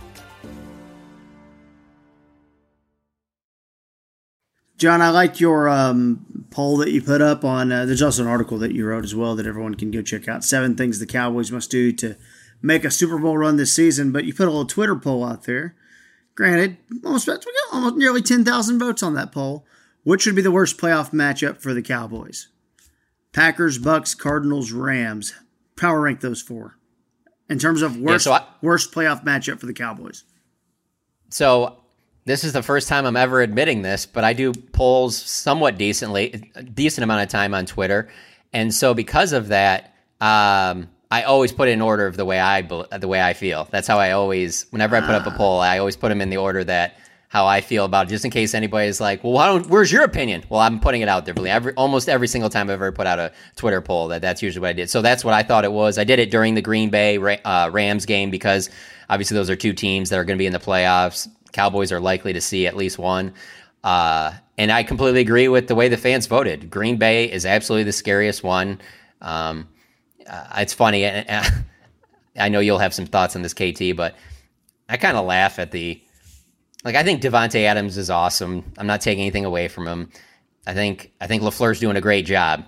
John, I like your um, poll that you put up on, uh, there's also an article that you wrote as well that everyone can go check out. Seven things the Cowboys must do to make a Super Bowl run this season. But you put a little Twitter poll out there. Granted, almost, we got almost nearly ten thousand votes on that poll. Which would be the worst playoff matchup for the Cowboys? Packers, Bucks, Cardinals, Rams. Power rank those four in terms of worst, yeah, so I, worst playoff matchup for the Cowboys.
So this is the first time I'm ever admitting this, but I do polls somewhat decently, a decent amount of time on Twitter. And so because of that, um, I always put it in order of the way I the way I feel. That's how I always, whenever I put up a poll, I always put them in the order that how I feel about it, just in case anybody's like, well, why don't, where's your opinion? Well, I'm putting it out there. Every, almost every single time I've ever put out a Twitter poll, that that's usually what I did. So that's what I thought it was. I did it during the Green Bay uh, Rams game because obviously those are two teams that are going to be in the playoffs. Cowboys are likely to see at least one. Uh, and I completely agree with the way the fans voted. Green Bay is absolutely the scariest one. Um, uh, it's funny. And, and I know you'll have some thoughts on this, K T, but I kind of laugh at the, like, I think Devontae Adams is awesome. I'm not taking anything away from him. I think, I think LaFleur's doing a great job.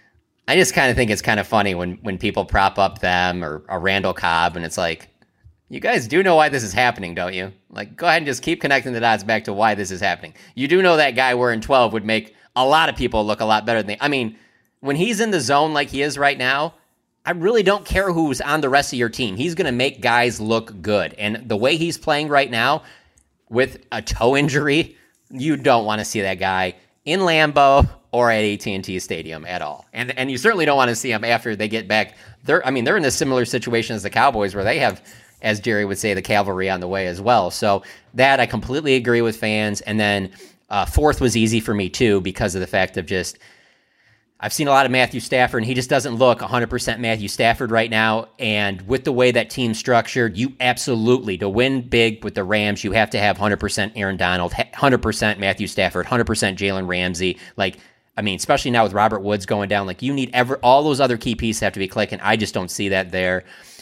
I just kind of think it's kind of funny when, when people prop up them or, or Randall Cobb, and it's like, you guys do know why this is happening, don't you? Like, go ahead and just keep connecting the dots back to why this is happening. You do know that guy wearing twelve would make a lot of people look a lot better than they. I mean, when he's in the zone like he is right now, I really don't care who's on the rest of your team. He's going to make guys look good. And the way he's playing right now with a toe injury, you don't want to see that guy in Lambeau or at A T and T Stadium at all. And and you certainly don't want to see him after they get back. They're, I mean, they're in a similar situation as the Cowboys where they have, as Jerry would say, the cavalry on the way as well. So that I completely agree with fans. And then uh, fourth was easy for me too because of the fact of just, I've seen a lot of Matthew Stafford, and he just doesn't look one hundred percent Matthew Stafford right now. And with the way that team's structured, you absolutely, to win big with the Rams, you have to have one hundred percent Aaron Donald, one hundred percent Matthew Stafford, one hundred percent Jalen Ramsey. Like, I mean, especially now with Robert Woods going down, like you need ever all those other key pieces have to be clicking. I just don't see that there.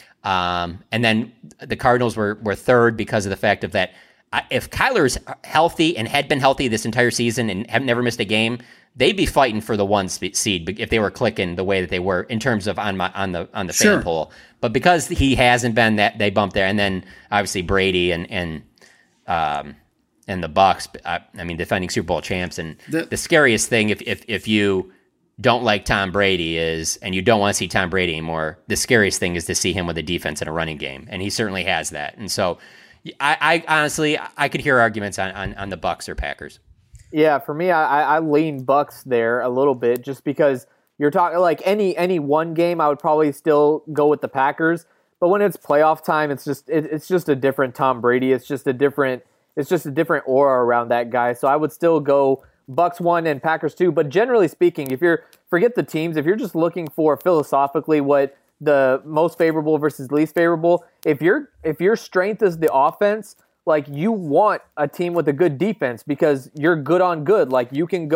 Um, and then the Cardinals were, were third because of the fact of that. If Kyler's healthy and had been healthy this entire season and have never missed a game, they'd be fighting for the one seed if they were clicking the way that they were in terms of on my, on the on the
Sure.
fan poll. But because he hasn't been, that they bumped there, and then obviously Brady and and um and the Bucks. I, I mean, defending Super Bowl champs, and
The-
the scariest thing if if if you don't like Tom Brady is, and you don't want to see Tom Brady anymore, the scariest thing is to see him with a defense and a running game, and he certainly has that. And so, I, I honestly I could hear arguments on, on, on the Bucks or Packers.
Yeah, for me, I, I lean Bucks there a little bit just because you're talking like any any one game, I would probably still go with the Packers. But when it's playoff time, it's just it, it's just a different Tom Brady. It's just a different it's just a different aura around that guy. So I would still go Bucks one and Packers two. But generally speaking, if you're forget the teams, if you're just looking for philosophically what the most favorable versus least favorable, if your if your strength is the offense, like you want a team with a good defense because you're good on good. Like you can go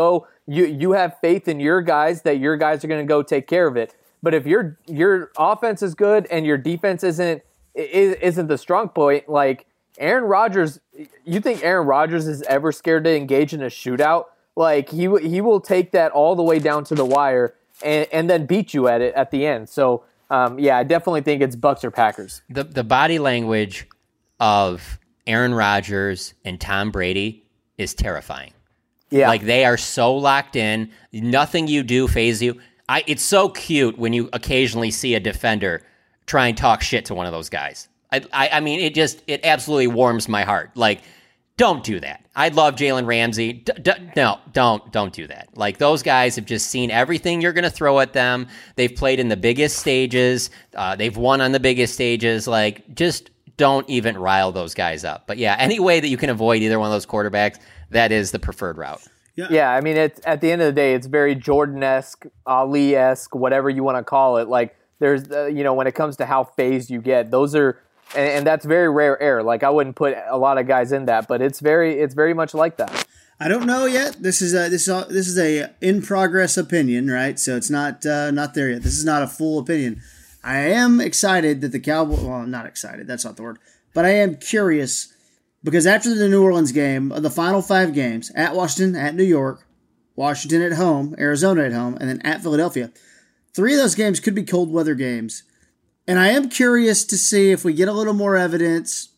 you you have faith in your guys that your guys are going to go take care of it. But if your your offense is good and your defense isn't isn't the strong point, like Aaron Rodgers, you think Aaron Rodgers is ever scared to engage in a shootout? Like he he will take that all the way down to the wire and, and then beat you at it at the end. So um, yeah, I definitely think it's Bucks or Packers.
The the body language of Aaron Rodgers and Tom Brady is terrifying.
Yeah,
like they are so locked in. Nothing you do phases you. I, it's so cute when you occasionally see a defender try and talk shit to one of those guys. I, I, I mean, it just, it absolutely warms my heart. Like, don't do that. I love Jalen Ramsey. D- d- no, don't, don't do that. Like, those guys have just seen everything you're going to throw at them. They've played in the biggest stages. Uh, they've won on the biggest stages. Like, just don't even rile those guys up. But yeah, any way that you can avoid either one of those quarterbacks, that is the preferred route.
Yeah. yeah, I mean, it's at the end of the day, it's very Jordan-esque, Ali-esque, whatever you want to call it. Like, there's, uh, you know, when it comes to how phased you get, those are, and, and that's very rare air. Like, I wouldn't put a lot of guys in that, but it's very, it's very much like that.
I don't know yet. This is a this is a, this is a in progress opinion, right? So it's not uh, not there yet. This is not a full opinion. I am excited that the Cowboys. Well, not excited. That's not the word. But I am curious. Because after the New Orleans game, the final five games, at Washington, at New York, Washington at home, Arizona at home, and then at Philadelphia, three of those games could be cold weather games. And I am curious to see if we get a little more evidence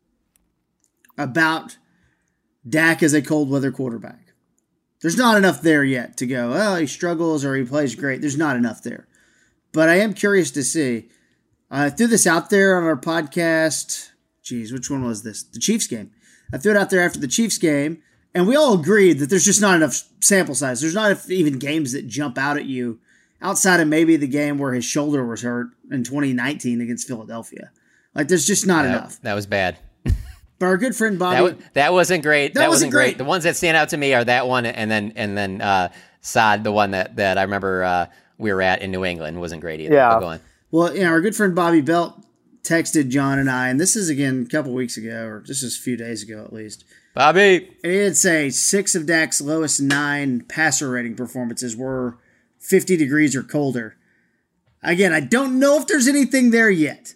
about Dak as a cold weather quarterback. There's not enough there yet to go, oh, he struggles or he plays great. There's not enough there. But I am curious to see. I threw this out there on our podcast. Geez, which one was this? The Chiefs game. I threw it out there after the Chiefs game, and we all agreed that there's just not enough sample size. There's not enough even games that jump out at you outside of maybe the game where his shoulder was hurt in twenty nineteen against Philadelphia. Like, there's just not
that,
enough.
That was bad.
But our good friend Bobby.
That, was, that wasn't great.
That,
that
wasn't
wasn't great.
great.
The ones that stand out to me are that one and then and then uh, Saad, the one that, that I remember uh, we were at in New England, wasn't great either.
Yeah.
But go on.
Well, you know, our good friend Bobby Belt texted John and I, and this is again a couple weeks ago, or just a few days ago at least.
Bobby!
And he did say six of Dak's lowest nine passer rating performances were fifty degrees or colder. Again, I don't know if there's anything there yet,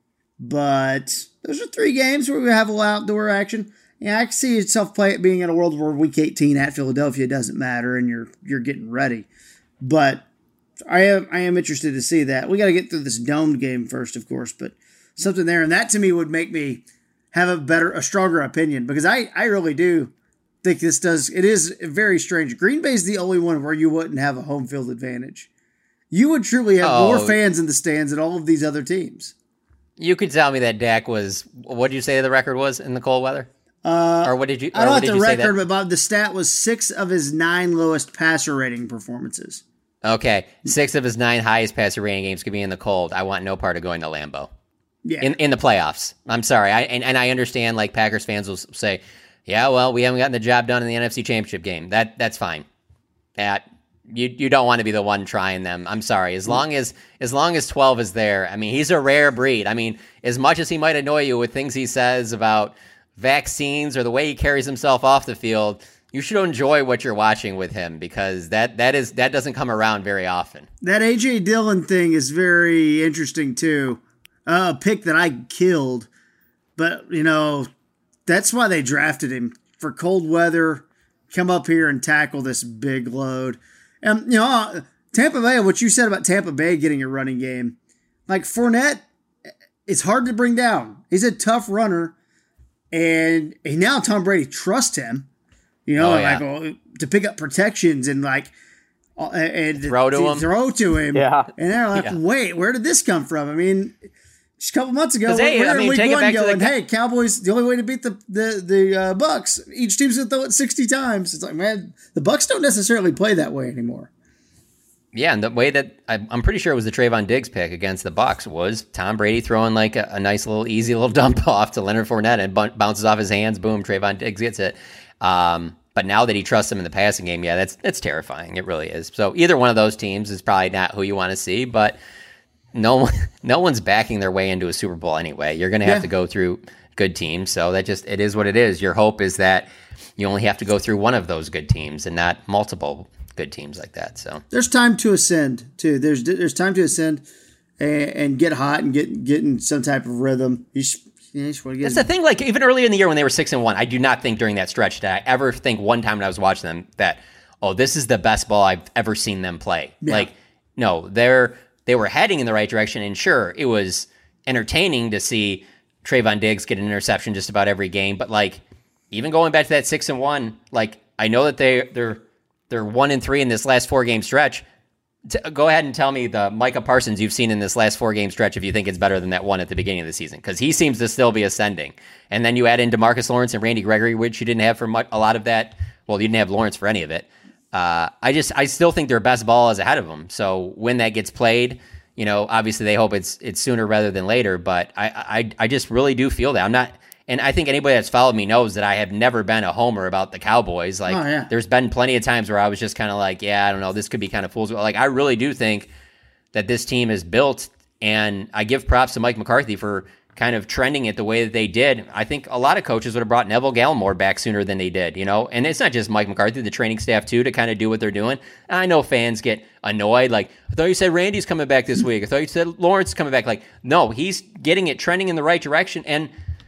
but those are three games where we have a little outdoor action. Yeah, I can see yourself play it being in a world where week eighteen at Philadelphia doesn't matter and you're you're getting ready. But I am I am interested to see that. We got to get through this domed game first, of course, but something there, and that to me would make me have a better, a stronger opinion, because I, I really do think this does, it is very strange. Green Bay's the only one where you wouldn't have a home field advantage. You would truly have
oh,
more fans in the stands than all of these other teams.
You could tell me that Dak was, what did you say the record was in the cold weather?
Uh,
or what did you,
I don't have the record,
but
Bob, the stat was six of his nine lowest passer rating performances.
Okay, six of his nine highest passer rating games could be in the cold. I want no part of going to Lambeau.
Yeah.
In in the playoffs. I'm sorry. I and, and I understand, like, Packers fans will say, yeah, well, we haven't gotten the job done in the N F C Championship game. That That's fine. That you you don't want to be the one trying them. I'm sorry. As long as as long as twelve is there, I mean, he's a rare breed. I mean, as much as he might annoy you with things he says about vaccines or the way he carries himself off the field, you should enjoy what you're watching with him, because that that is that doesn't come around very often.
That A J Dillon thing is very interesting, too. Uh, a pick that I killed, but, you know, that's why they drafted him, for cold weather, come up here and tackle this big load. And, you know, Tampa Bay, what you said about Tampa Bay getting a running game, like Fournette, it's hard to bring down. He's a tough runner, and, and now Tom Brady trusts him, you know,
oh, yeah.
like to pick up protections and, like, and
throw to, to him.
Throw to him.
Yeah.
And they're like, yeah. wait, where did this come from? I mean, just a couple months ago,
hey,
we were
I mean,
in week one going,
the...
hey, Cowboys, the only way to beat the the, the uh, Bucks, each team's going to throw it sixty times. It's like, man, the Bucks don't necessarily play that way anymore.
Yeah, and the way that I, I'm pretty sure it was the Trayvon Diggs pick against the Bucks was Tom Brady throwing like a, a nice little easy little dump off to Leonard Fournette and b- bounces off his hands. Boom, Trayvon Diggs gets it. Um, but now that he trusts him in the passing game, yeah, that's that's terrifying. It really is. So either one of those teams is probably not who you want to see, but no, no one's backing their way into a Super Bowl anyway. You're going to have yeah. to go through good teams. So that just, it is what it is. Your hope is that you only have to go through one of those good teams and not multiple good teams like that. So
there's time to ascend too. There's there's time to ascend and, and get hot and get get in some type of rhythm. You should, you just want to get
That's the thing. Like even earlier in the year when they were six and one, I do not think during that stretch did I ever think one time when I was watching them that, oh, this is the best ball I've ever seen them play.
Yeah.
Like no, they're they were heading in the right direction, and sure, it was entertaining to see Trayvon Diggs get an interception just about every game. But like even going back to that six and one, like I know that they they're they're one and three in this last four game stretch. T- go ahead and tell me the Micah Parsons you've seen in this last four game stretch if you think it's better than that one at the beginning of the season, because he seems to still be ascending. And then you add in DeMarcus Lawrence and Randy Gregory, which you didn't have for much, a lot of that. Well, you didn't have Lawrence for any of it. Uh, I just I still think their best ball is ahead of them. So when that gets played, you know, obviously they hope it's it's sooner rather than later. But I I, I just really do feel that I'm not. And I think anybody that's followed me knows that I have never been a homer about the Cowboys. Like,
oh, yeah.
There's been plenty of times where I was just kind of like, yeah, I don't know, this could be kind of fool's. Like, I really do think that this team is built, and I give props to Mike McCarthy for kind of trending it the way that they did. I think a lot of coaches would have brought Neville Gallimore back sooner than they did, you know? And it's not just Mike McCarthy, the training staff too, to kind of do what they're doing. And I know fans get annoyed. Like, I thought you said Randy's coming back this week. I thought you said Lawrence is coming back. Like, no, he's getting it trending in the right direction. And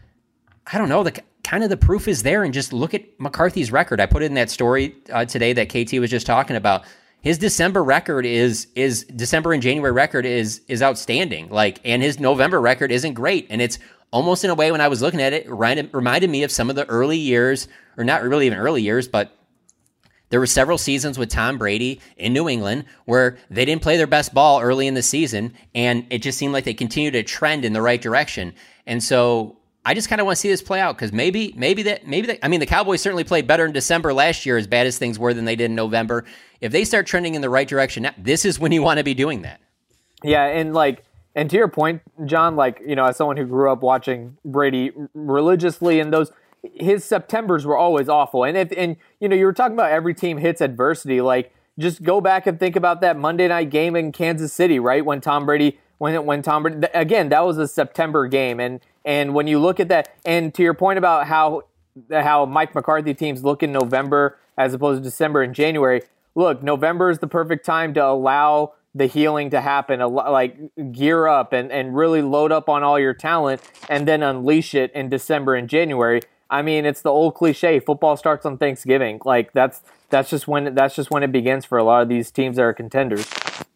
I don't know, the kind of the proof is there, and just look at McCarthy's record. I put it in that story uh, today that K T was just talking about. His December record is is December and January record is is outstanding. Like, and his November record isn't great. And it's almost in a way when I was looking at it, reminded, reminded me of some of the early years, or not really even early years, but there were several seasons with Tom Brady in New England where they didn't play their best ball early in the season, and it just seemed like they continued to trend in the right direction. And so I just kind of want to see this play out, because maybe, maybe that, maybe that, I mean, the Cowboys certainly played better in December last year, as bad as things were, than they did in November. If they start trending in the right direction now, this is when you want to be doing that.
Yeah, and like, and to your point, John, like, you know, as someone who grew up watching Brady religiously, and those, his Septembers were always awful. And if, and you know, you were talking about every team hits adversity. Like, just go back and think about that Monday night game in Kansas City, right? When Tom Brady, when when Tom Brady, again, that was a September game, and. And when you look at that, and to your point about how how Mike McCarthy teams look in November as opposed to December and January, look, November is the perfect time to allow the healing to happen, like gear up and, and really load up on all your talent, and then unleash it in December and January. I mean, it's the old cliche, football starts on Thanksgiving. Like that's that's just when that's just when it begins for a lot of these teams that are contenders.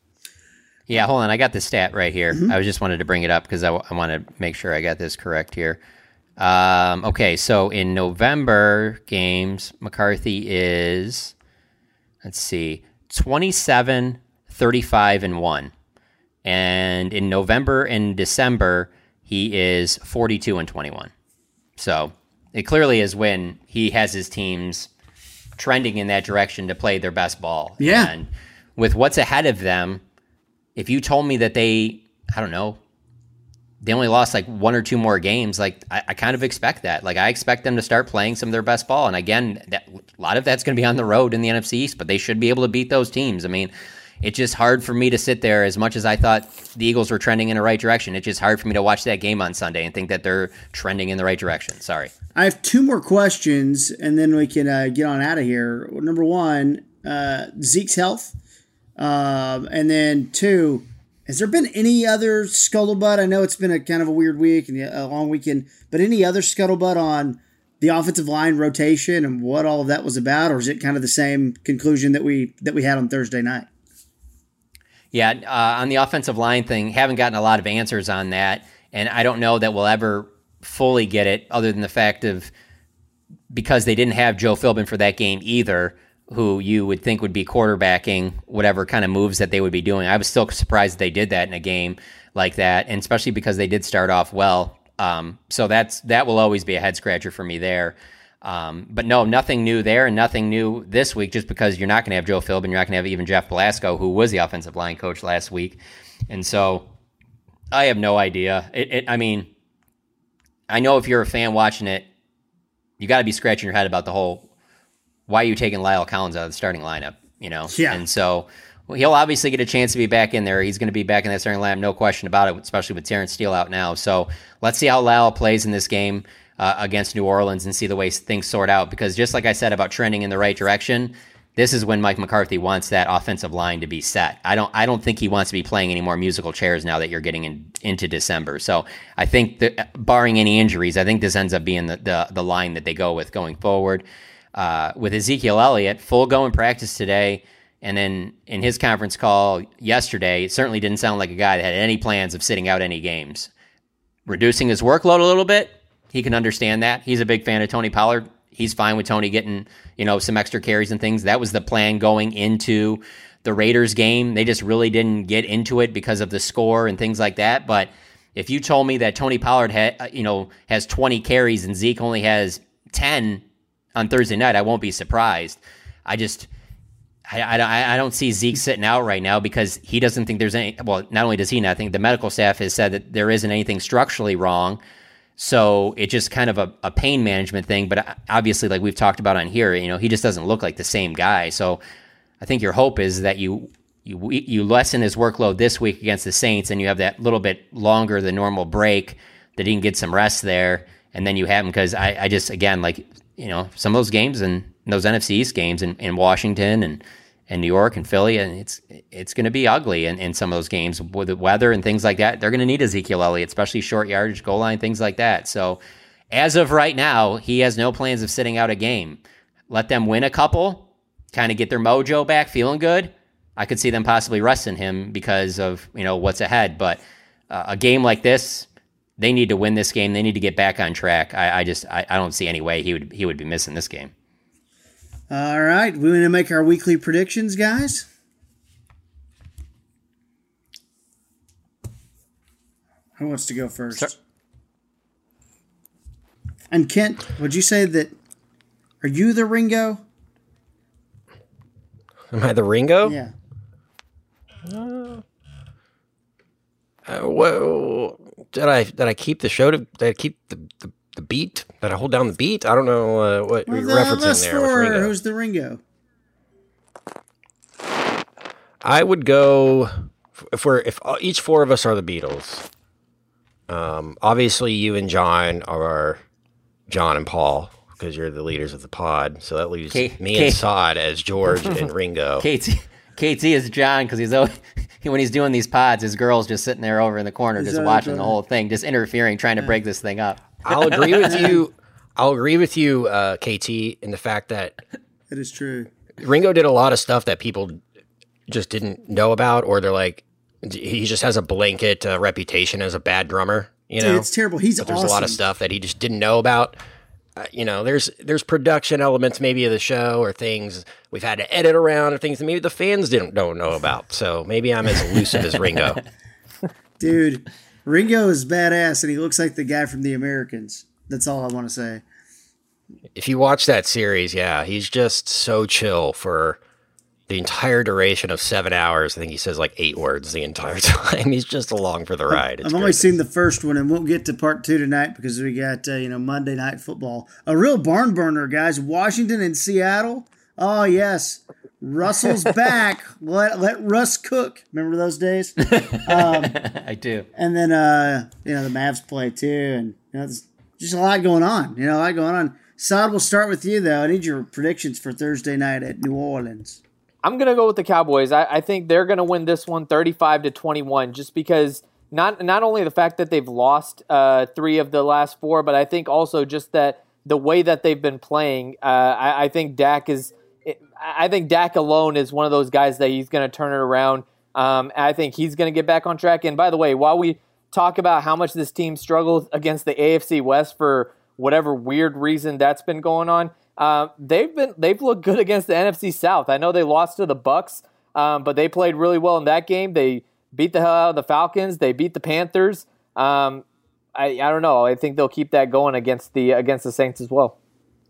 Yeah, hold on. I got the stat right here.
Mm-hmm.
I was just wanted to bring it up because I, w- I want to make sure I got this correct here. Um, okay, so in November games, McCarthy is, let's see, twenty-seven, thirty-five, and one. And in November and December, he is forty-two and twenty-one. So it clearly is when he has his teams trending in that direction to play their best ball.
Yeah.
And with what's ahead of them, if you told me that they, I don't know, they only lost like one or two more games, like I, I kind of expect that. Like I expect them to start playing some of their best ball. And again, that, a lot of that's going to be on the road in the N F C East, but they should be able to beat those teams. I mean, it's just hard for me to sit there, as much as I thought the Eagles were trending in the right direction. It's just hard for me to watch that game on Sunday and think that they're trending in the right direction. Sorry.
I have two more questions, and then we can uh, get on out of here. Number one, uh, Zeke's health. Um, and then two, has there been any other scuttlebutt? I know it's been a kind of a weird week and a long weekend, but any other scuttlebutt on the offensive line rotation and what all of that was about, or is it kind of the same conclusion that we that we had on Thursday night?
Yeah, uh, on the offensive line thing, haven't gotten a lot of answers on that, and I don't know that we'll ever fully get it, other than the fact of, because they didn't have Joe Philbin for that game either, who you would think would be quarterbacking whatever kind of moves that they would be doing. I was still surprised they did that in a game like that, and especially because they did start off well. Um, so that's that will always be a head scratcher for me there. Um, but no, nothing new there, and nothing new this week, just because you're not going to have Joe Philbin, you're not going to have even Jeff Blasco, who was the offensive line coach last week. And so I have no idea. It, it, I mean, I know if you're a fan watching it, you got to be scratching your head about the whole, why are you taking Lyle Collins out of the starting lineup, you know?
Yeah.
And so well, he'll obviously get a chance to be back in there. He's going to be back in that starting lineup, no question about it, especially with Terrence Steele out now. So let's see how Lyle plays in this game uh, against New Orleans and see the way things sort out. Because just like I said about trending in the right direction, this is when Mike McCarthy wants that offensive line to be set. I don't I don't think he wants to be playing any more musical chairs now that you're getting in, into December. So I think that, barring any injuries, I think this ends up being the, the, the line that they go with going forward. Uh, with Ezekiel Elliott, full go in practice today, and then in his conference call yesterday, it certainly didn't sound like a guy that had any plans of sitting out any games. Reducing his workload a little bit, he can understand that. He's a big fan of Tony Pollard. He's fine with Tony getting, you know, some extra carries and things. That was the plan going into the Raiders game. They just really didn't get into it because of the score and things like that. But if you told me that Tony Pollard ha- you know, has twenty carries and Zeke only has ten on Thursday night, I won't be surprised. I just, I, I, I don't see Zeke sitting out right now because he doesn't think there's any, well, not only does he not think, the medical staff has said that there isn't anything structurally wrong. So it's just kind of a, a pain management thing. But obviously, like we've talked about on here, you know, he just doesn't look like the same guy. So I think your hope is that you you you lessen his workload this week against the Saints, and you have that little bit longer than normal break that he can get some rest there, and then you have him. Because I, I just, again, like, you know, some of those games and those N F C East games in, in Washington and and New York and Philly, and it's it's going to be ugly in, in some of those games with the weather and things like that. They're going to need Ezekiel Elliott, especially short yardage, goal line, things like that. So as of right now, he has no plans of sitting out a game. Let them win a couple, kind of get their mojo back, feeling good. I could see them possibly resting him because of, you know, what's ahead. But uh, a game like this, they need to win this game. They need to get back on track. I, I just I, I don't see any way he would he would be missing this game.
All right, we're going to make our weekly predictions, guys. Who wants to go first? Start. And Kent, would you say that, are you the Ringo?
Am I the Ringo?
Yeah.
Uh, uh, well, did I did I keep the show? To, did I keep the, the the beat? Did I hold down the beat? I don't know uh, what well, you're the, referencing there.
For,
with Ringo.
Who's the Ringo?
I would go if we're if each four of us are the Beatles. Um, obviously, you and John are John and Paul because you're the leaders of the pod. So that leaves K- me K- and Sod as George and Ringo.
K T K T is John because he's always, when he's doing these pods, his girl's just sitting there over in the corner, he's just watching the whole thing, just interfering, trying to break this thing up.
I'll agree with you. I'll agree with you, uh, K T, in the fact that
it is true.
Ringo did a lot of stuff that people just didn't know about, or they're like, he just has a blanket uh, reputation as a bad drummer. You know,
Dude, it's terrible. He's
but there's
awesome.
a lot of stuff that he just didn't know about. Uh, you know, there's there's production elements maybe of the show or things we've had to edit around or things that maybe the fans didn't don't know about. So maybe I'm as elusive as Ringo.
Dude, Ringo is badass, and he looks like the guy from The Americans. That's all I want to say.
If you watch that series, yeah, he's just so chill for the entire duration of seven hours. I think he says like eight words the entire time. He's just along for the ride. It's
I've only seen the first one, and we'll get to part two tonight because we got uh, you know Monday Night Football. A real barn burner, guys. Washington and Seattle. Oh yes, Russell's back. Let let Russ cook. Remember those days? Um,
I do.
And then uh, you know the Mavs play too, and you know there's just a lot going on. You know, a lot going on. Sod, we'll start with you though. I need your predictions for Thursday night at New Orleans.
I'm going to go with the Cowboys. I, I think they're going to win this one thirty-five to twenty-one just because not not only the fact that they've lost uh, three of the last four, but I think also just that the way that they've been playing, uh, I, I think Dak is I think Dak alone is one of those guys that he's going to turn it around. Um, I think he's going to get back on track. And by the way, while we talk about how much this team struggled against the A F C West for whatever weird reason that's been going on, Uh, they've been they've looked good against the N F C South. I know they lost to the Bucs, um, but they played really well in that game. They beat the hell out of the Falcons. They beat the Panthers. Um, I I don't know. I think they'll keep that going against the against the Saints as well.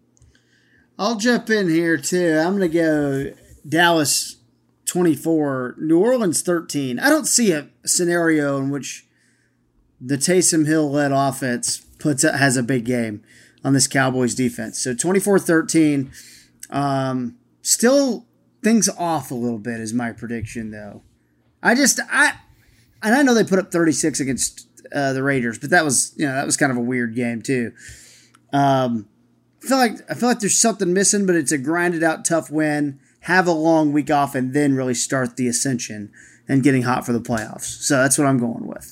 I'll jump in here too. I'm going to go Dallas twenty-four, New Orleans thirteen. I don't see a scenario in which the Taysom Hill led offense puts a, has a big game on this Cowboys defense. So twenty-four thirteen, um, still things off a little bit is my prediction though. I just, I, and I know they put up thirty-six against uh, the Raiders, but that was, you know, that was kind of a weird game too. Um, I feel like, I feel like there's something missing, but it's a grinded out tough win. have a long week off, and then really start the ascension and getting hot for the playoffs. So that's what I'm going with.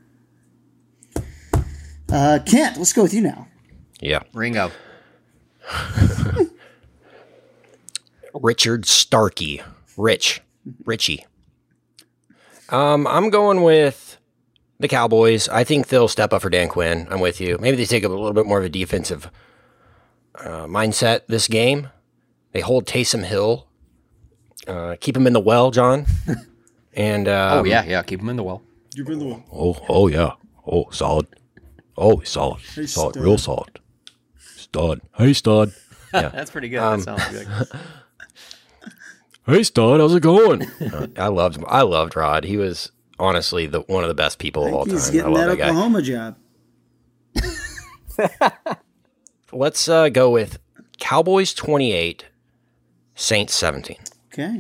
Uh, Kent, let's go with you now.
Yeah.
Ringo.
Richard Starkey. Rich. Richie. Um, I'm going with the Cowboys. I think they'll step up for Dan Quinn. I'm with you. Maybe they take a little bit more of a defensive uh, mindset this game. They hold Taysom Hill. Uh, keep him in the well, John. And um,
oh, yeah, yeah. Keep him in the well.
Keep him in the well.
Oh, oh, yeah. Oh, solid. Oh, he's solid.
Hey,
solid.
stud.
Real solid. Stud. Hey, stud. Yeah.
That's pretty good.
Um,
that sounds good.
Hey, stud, how's it going? uh, I loved I loved Rod. He was honestly the one of the best people of all
He's
time.
getting
I love
that
that
Oklahoma job.
guy. Let's uh, go with Cowboys twenty-eight, Saints seventeen.
Okay.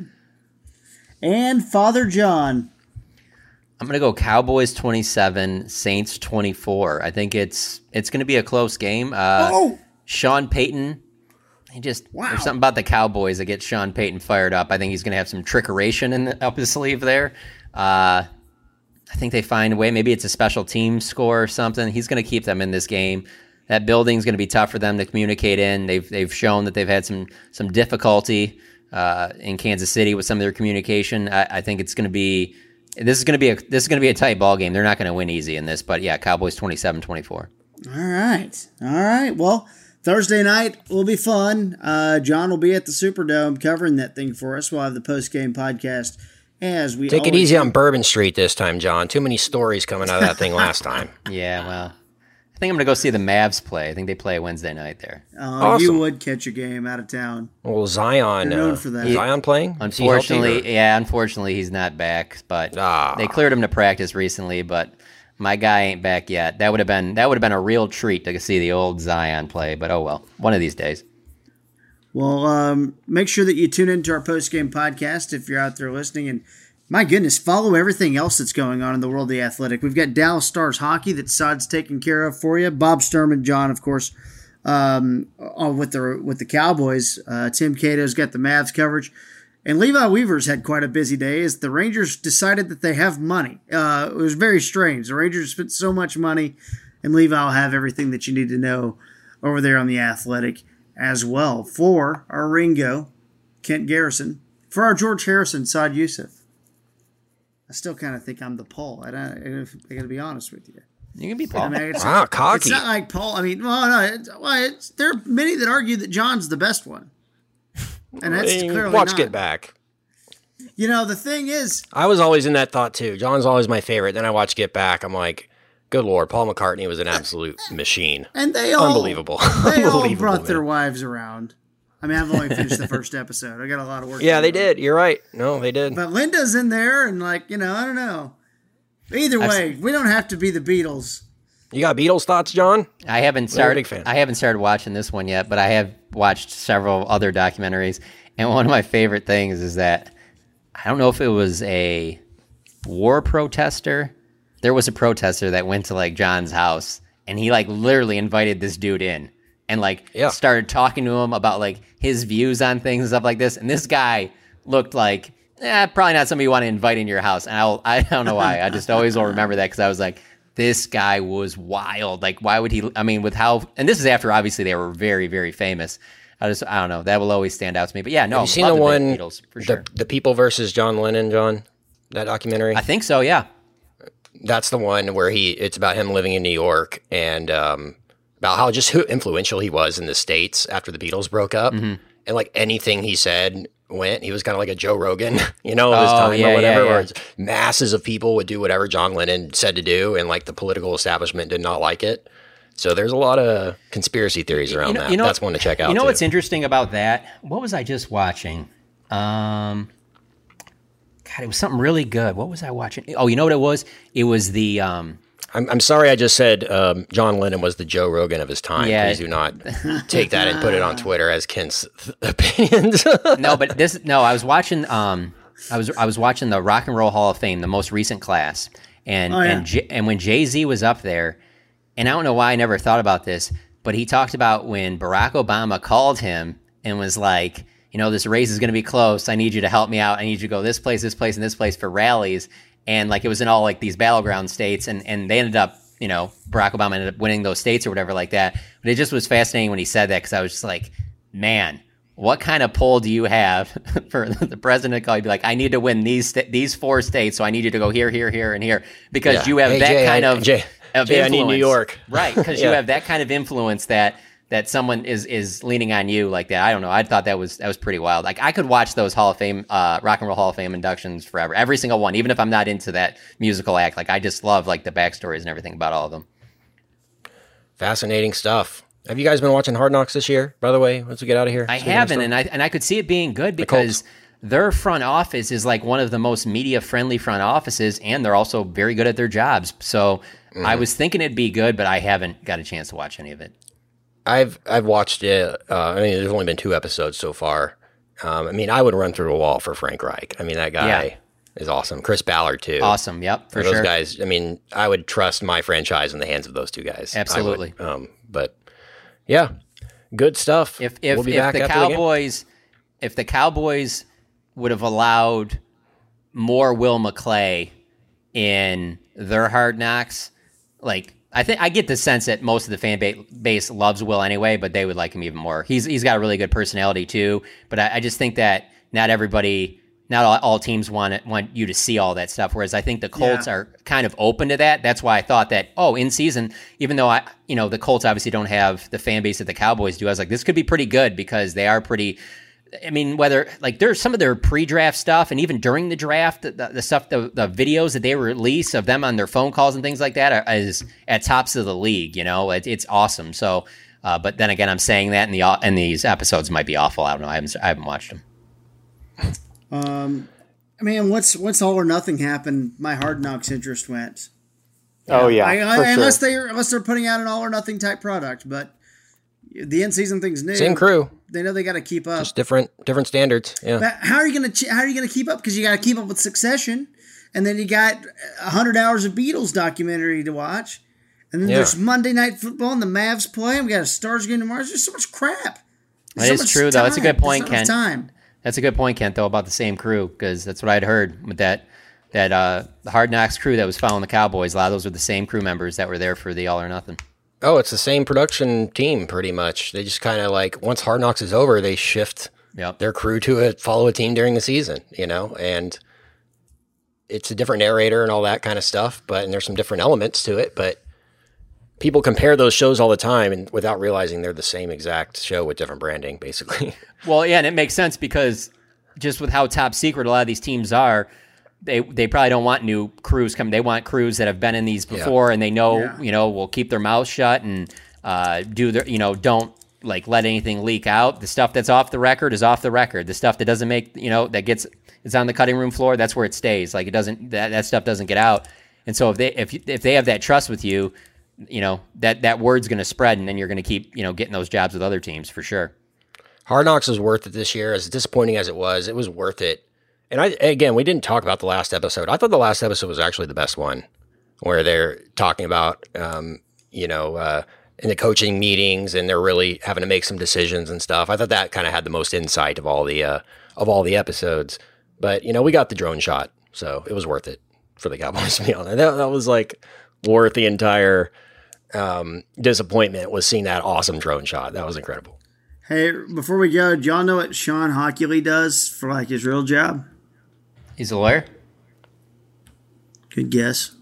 And Father John.
I'm going to go Cowboys twenty-seven, Saints twenty-four. I think it's it's going to be a close game. Uh,
oh!
Sean Payton. He just
Wow.
There's something about the Cowboys that gets Sean Payton fired up. I think he's going to have some trickeration in the, up his sleeve there. Uh, I think they find a way. Maybe it's a special team score or something. He's going to keep them in this game. That building's going to be tough for them to communicate in. They've they've shown that they've had some some difficulty uh, in Kansas City with some of their communication. I, I think it's going to be this is going to be a this is going to be a tight ball game. They're not going to win easy in this, but yeah, Cowboys twenty-seven twenty-four.
All right. All right. Well, Thursday night will be fun. Uh, John will be at the Superdome covering that thing for us. We'll have the post-game podcast as we
Take it
always
easy
do.
on Bourbon Street this time, John. Too many stories coming out of that thing last time.
Yeah, well, I think I'm going to go see the Mavs play. I think they play Wednesday night there.
Uh,
Awesome.
You would catch a game out of town.
Well, Zion,
You're known
uh,
for that.
is Zion playing? Is he healthy,
Unfortunately,
or-
yeah, unfortunately he's not back, but
Ah.
they cleared him to practice recently, but my guy ain't back yet. That would have been that would have been a real treat to see the old Zion play, but oh well. One of these days.
Well, um, make sure that you tune into our post-game podcast if you're out there listening. And my goodness, follow everything else that's going on in the world of the athletic. We've got Dallas Stars hockey that Sod's taking care of for you. Bob Sturman, John, of course, um, with the with the Cowboys. Uh, Tim Cato's got the Mavs coverage. And Levi Weaver's had quite a busy day as the Rangers decided that they have money. Uh, it was very strange. The Rangers spent so much money, and Levi will have everything that you need to know over there on the Athletic as well. For our Ringo, Kent Garrison. For our George Harrison, Saad Youssef. I still kind of think I'm the Paul. I, don't, I got to be honest with you.
You can be Paul.
I mean, it's,
Wow, cocky.
It's not like Paul. I mean, well, no, it's, well, it's, there are many that argue that John's the best one. And that's
Hey,
clearly
Watch
not.
Get Back.
You know, the thing is,
I was always in that thought too. John's always my favorite. Then I watch Get Back. I'm like, good Lord, Paul McCartney was an absolute machine.
and they all
Unbelievable.
They all
Unbelievable,
brought
man.
their wives around. I mean, I've only finished the first episode. I got a lot of work.
Yeah,
to
they
do.
did. You're right. No, they did.
But Linda's in there, and like you know, I don't know. Either way, we don't have to be the Beatles.
You got Beatles thoughts, John?
I haven't
You're a
started
big fan.
I haven't started watching this one yet, but I have watched several other documentaries. And one of my favorite things is that I don't know if it was a war protester. There was a protester that went to like John's house and he like literally invited this dude in and like
Yeah.
started talking to him about like his views on things and stuff like this. And this guy looked like, eh, probably not somebody you want to invite into your house. And I'll, I don't know why. I just always will remember that because I was like, this guy was wild. Like, why would he? I mean, with how, and this is after obviously they were very, very famous. I just, I don't know. That will always stand out to me. But yeah, no,
Have you seen
love
the one,
Beatles, for
the,
sure.
the People versus John Lennon, John? That documentary?
I think so, yeah.
That's the one where he, it's about him living in New York and um, about how just who influential he was in the States after the Beatles broke up.
Mm-hmm.
And like anything he said went, he was kind of like a Joe Rogan, you know, of his
Oh,
time
yeah,
or whatever,
yeah, yeah.
where it's masses of people would do whatever John Lennon said to do. And like the political establishment did not like it. So there's a lot of conspiracy theories around
You know-
that.
you know-
That's one to check out.
You know
too.
what's interesting about that? What was I just watching? Um, God, it was something really good. What was I watching? Oh, you know what it was? It was the um,
I'm, I'm sorry I just said um, John Lennon was the Joe Rogan of his time.
Yeah.
Please do not take that and put it on Twitter as Kent's opinions.
no, but this no, I was watching um I was I was watching the Rock and Roll Hall of Fame, the most recent class. And
Oh, yeah.
and J- and when Jay-Z was up there, and I don't know why I never thought about this, but he talked about when Barack Obama called him and was like, you know, this race is going to be close. I need you to help me out. I need you to go this place, this place, and this place for rallies. And like, it was in all like these battleground states, and, and they ended up, you know, Barack Obama ended up winning those states or whatever like that. But it just was fascinating when he said that, because I was just like, man, what kind of pull do you have for the president to call? He'd be like, I need to win these st- these four states, so I need you to go here, here, here, and here, because
yeah.
you have
hey,
that
Jay,
kind
I,
of,
Jay,
of
Jay,
influence.
I need New York.
Right, because
yeah.
you have that kind of influence that that someone is is leaning on you like that. I don't know. I thought that was that was pretty wild. Like, I could watch those Hall of Fame, uh, Rock and Roll Hall of Fame inductions forever. Every single one, even if I'm not into that musical act. Like, I just love like the backstories and everything about all of them.
Fascinating stuff. Have you guys been watching Hard Knocks this year, by the way, once we get out of here?
I haven't, and I and I could see it being good because the their front office is like one of the most media-friendly front offices, and they're also very good at their jobs. So mm-hmm. I was thinking it'd be good, but I haven't got a chance to watch any of it.
I've I've watched it. Uh, I mean, there's only been two episodes so far. Um, I mean, I would run through a wall for Frank Reich. I mean, that guy yeah. is awesome. Chris Ballard, too.
Awesome, yep, for
those
sure.
Those guys, I mean, I would trust my franchise in the hands of those two guys.
Absolutely.
Um, but, yeah, good stuff.
If if,
we'll be
if
back
the Cowboys, the if the Cowboys would have allowed more Will McClay in their Hard Knocks, like, I think I get the sense that most of the fan ba- base loves Will anyway, but they would like him even more. He's he's got a really good personality too, but I, I just think that not everybody, not all, all teams want it, want you to see all that stuff. Whereas I think the Colts yeah. are kind of open to that. That's why I thought that oh, in season, even though I you know the Colts obviously don't have the fan base that the Cowboys do, I was like, this could be pretty good because they are pretty. I mean, whether like there's some of their pre-draft stuff, and even during the draft, the, the stuff, the, the videos that they release of them on their phone calls and things like that are, is at tops of the league. You know, it, it's awesome. So, uh, but then again, I'm saying that, and the and these episodes might be awful. I don't know. I haven't I haven't watched them.
Um, I mean, what's what's All or Nothing happened? My Hard Knocks interest went.
Oh yeah,
I, I, unless
sure.
they unless they're putting out an All or Nothing type product, but. The end season thing's new.
Same crew.
They know they got to keep up.
Just different, different standards. Yeah.
But how are you gonna How are you gonna keep up? Because you got to keep up with Succession, and then you got a hundred hours of Beatles documentary to watch, and then yeah. there's Monday Night Football and the Mavs play. And we got a Stars game tomorrow. There's just so much crap. There's
that
so
is true,
time.
though. That's a good point,
Kent.
Time. That's a good point, Kent. Though about the same crew, because that's what I'd heard with that that uh, the Hard Knocks crew that was following the Cowboys. A lot of those were the same crew members that were there for the All or Nothing.
Oh, it's the same production team, pretty much. They just kind of like, once Hard Knocks is over, they shift
yep.
their crew to a, follow a team during the season, you know? And it's a different narrator and all that kind of stuff, but and there's some different elements to it, but people compare those shows all the time and without realizing they're the same exact show with different branding, basically.
Well, yeah, and it makes sense because just with how top secret a lot of these teams are, They they probably don't want new crews coming. They want crews that have been in these before, yeah. and they know yeah. you know will keep their mouths shut and uh, do their you know don't like let anything leak out. The stuff that's off the record is off the record. The stuff that doesn't make you know that gets it's on the cutting room floor. That's where it stays. Like it doesn't that, that stuff doesn't get out. And so if they if if they have that trust with you, you know that that word's going to spread, and then you're going to keep you know getting those jobs with other teams for sure.
Hard Knocks was worth it this year. As disappointing as it was, it was worth it. And I, again, we didn't talk about the last episode. I thought the last episode was actually the best one, where they're talking about, um, you know, uh, in the coaching meetings, and they're really having to make some decisions and stuff. I thought that kind of had the most insight of all the uh, of all the episodes. But you know, we got the drone shot, so it was worth it for the Cowboys to be on. That, that was like worth the entire um, disappointment was seeing that awesome drone shot. That was incredible.
Hey, before we go, do y'all know what Sean Hockley does for like his real job?
He's a lawyer?
Good guess.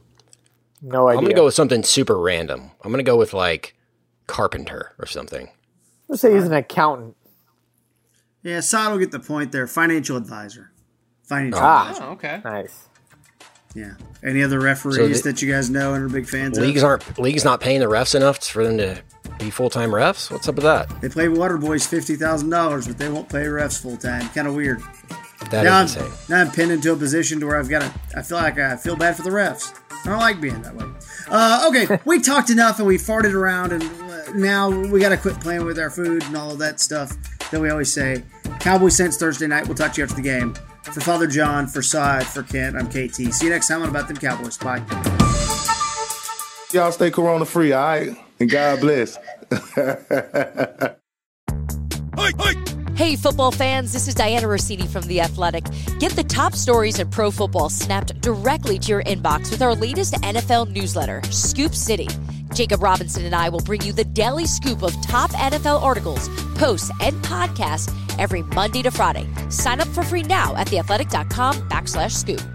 No idea.
I'm going to go with something super random. I'm going to go with like carpenter or something.
Let's say he's an accountant.
Yeah, Sod will get the point there. Financial advisor. Financial
ah,
advisor.
Oh, okay.
Nice.
Yeah. Any other referees so the, that you guys know and are big fans
leagues
of?
Aren't, leagues not paying the refs enough for them to be full-time refs? What's up with that?
They pay water boys fifty thousand dollars, but they won't pay refs full-time. Kind of weird.
That
now
is
I'm,
insane.
Now I'm pinned into a position to where I've got to, I feel like I feel bad for the refs. I don't like being that way. Uh, okay, we talked enough and we farted around, and uh, now we got to quit playing with our food and all of that stuff that we always say. Cowboys Saints Thursday night. We'll talk to you after the game. For Father John, for Side, for Kent, I'm K T. See you next time on About Them Cowboys. Bye.
Y'all stay corona free, all right? And God bless.
Hey, hey.
Hey, football fans, this is Diana Rossini from The Athletic. Get the top stories in pro football snapped directly to your inbox with our latest N F L newsletter, Scoop City. Jacob Robinson and I will bring you the daily scoop of top N F L articles, posts, and podcasts every Monday to Friday. Sign up for free now at theathletic.com backslash scoop.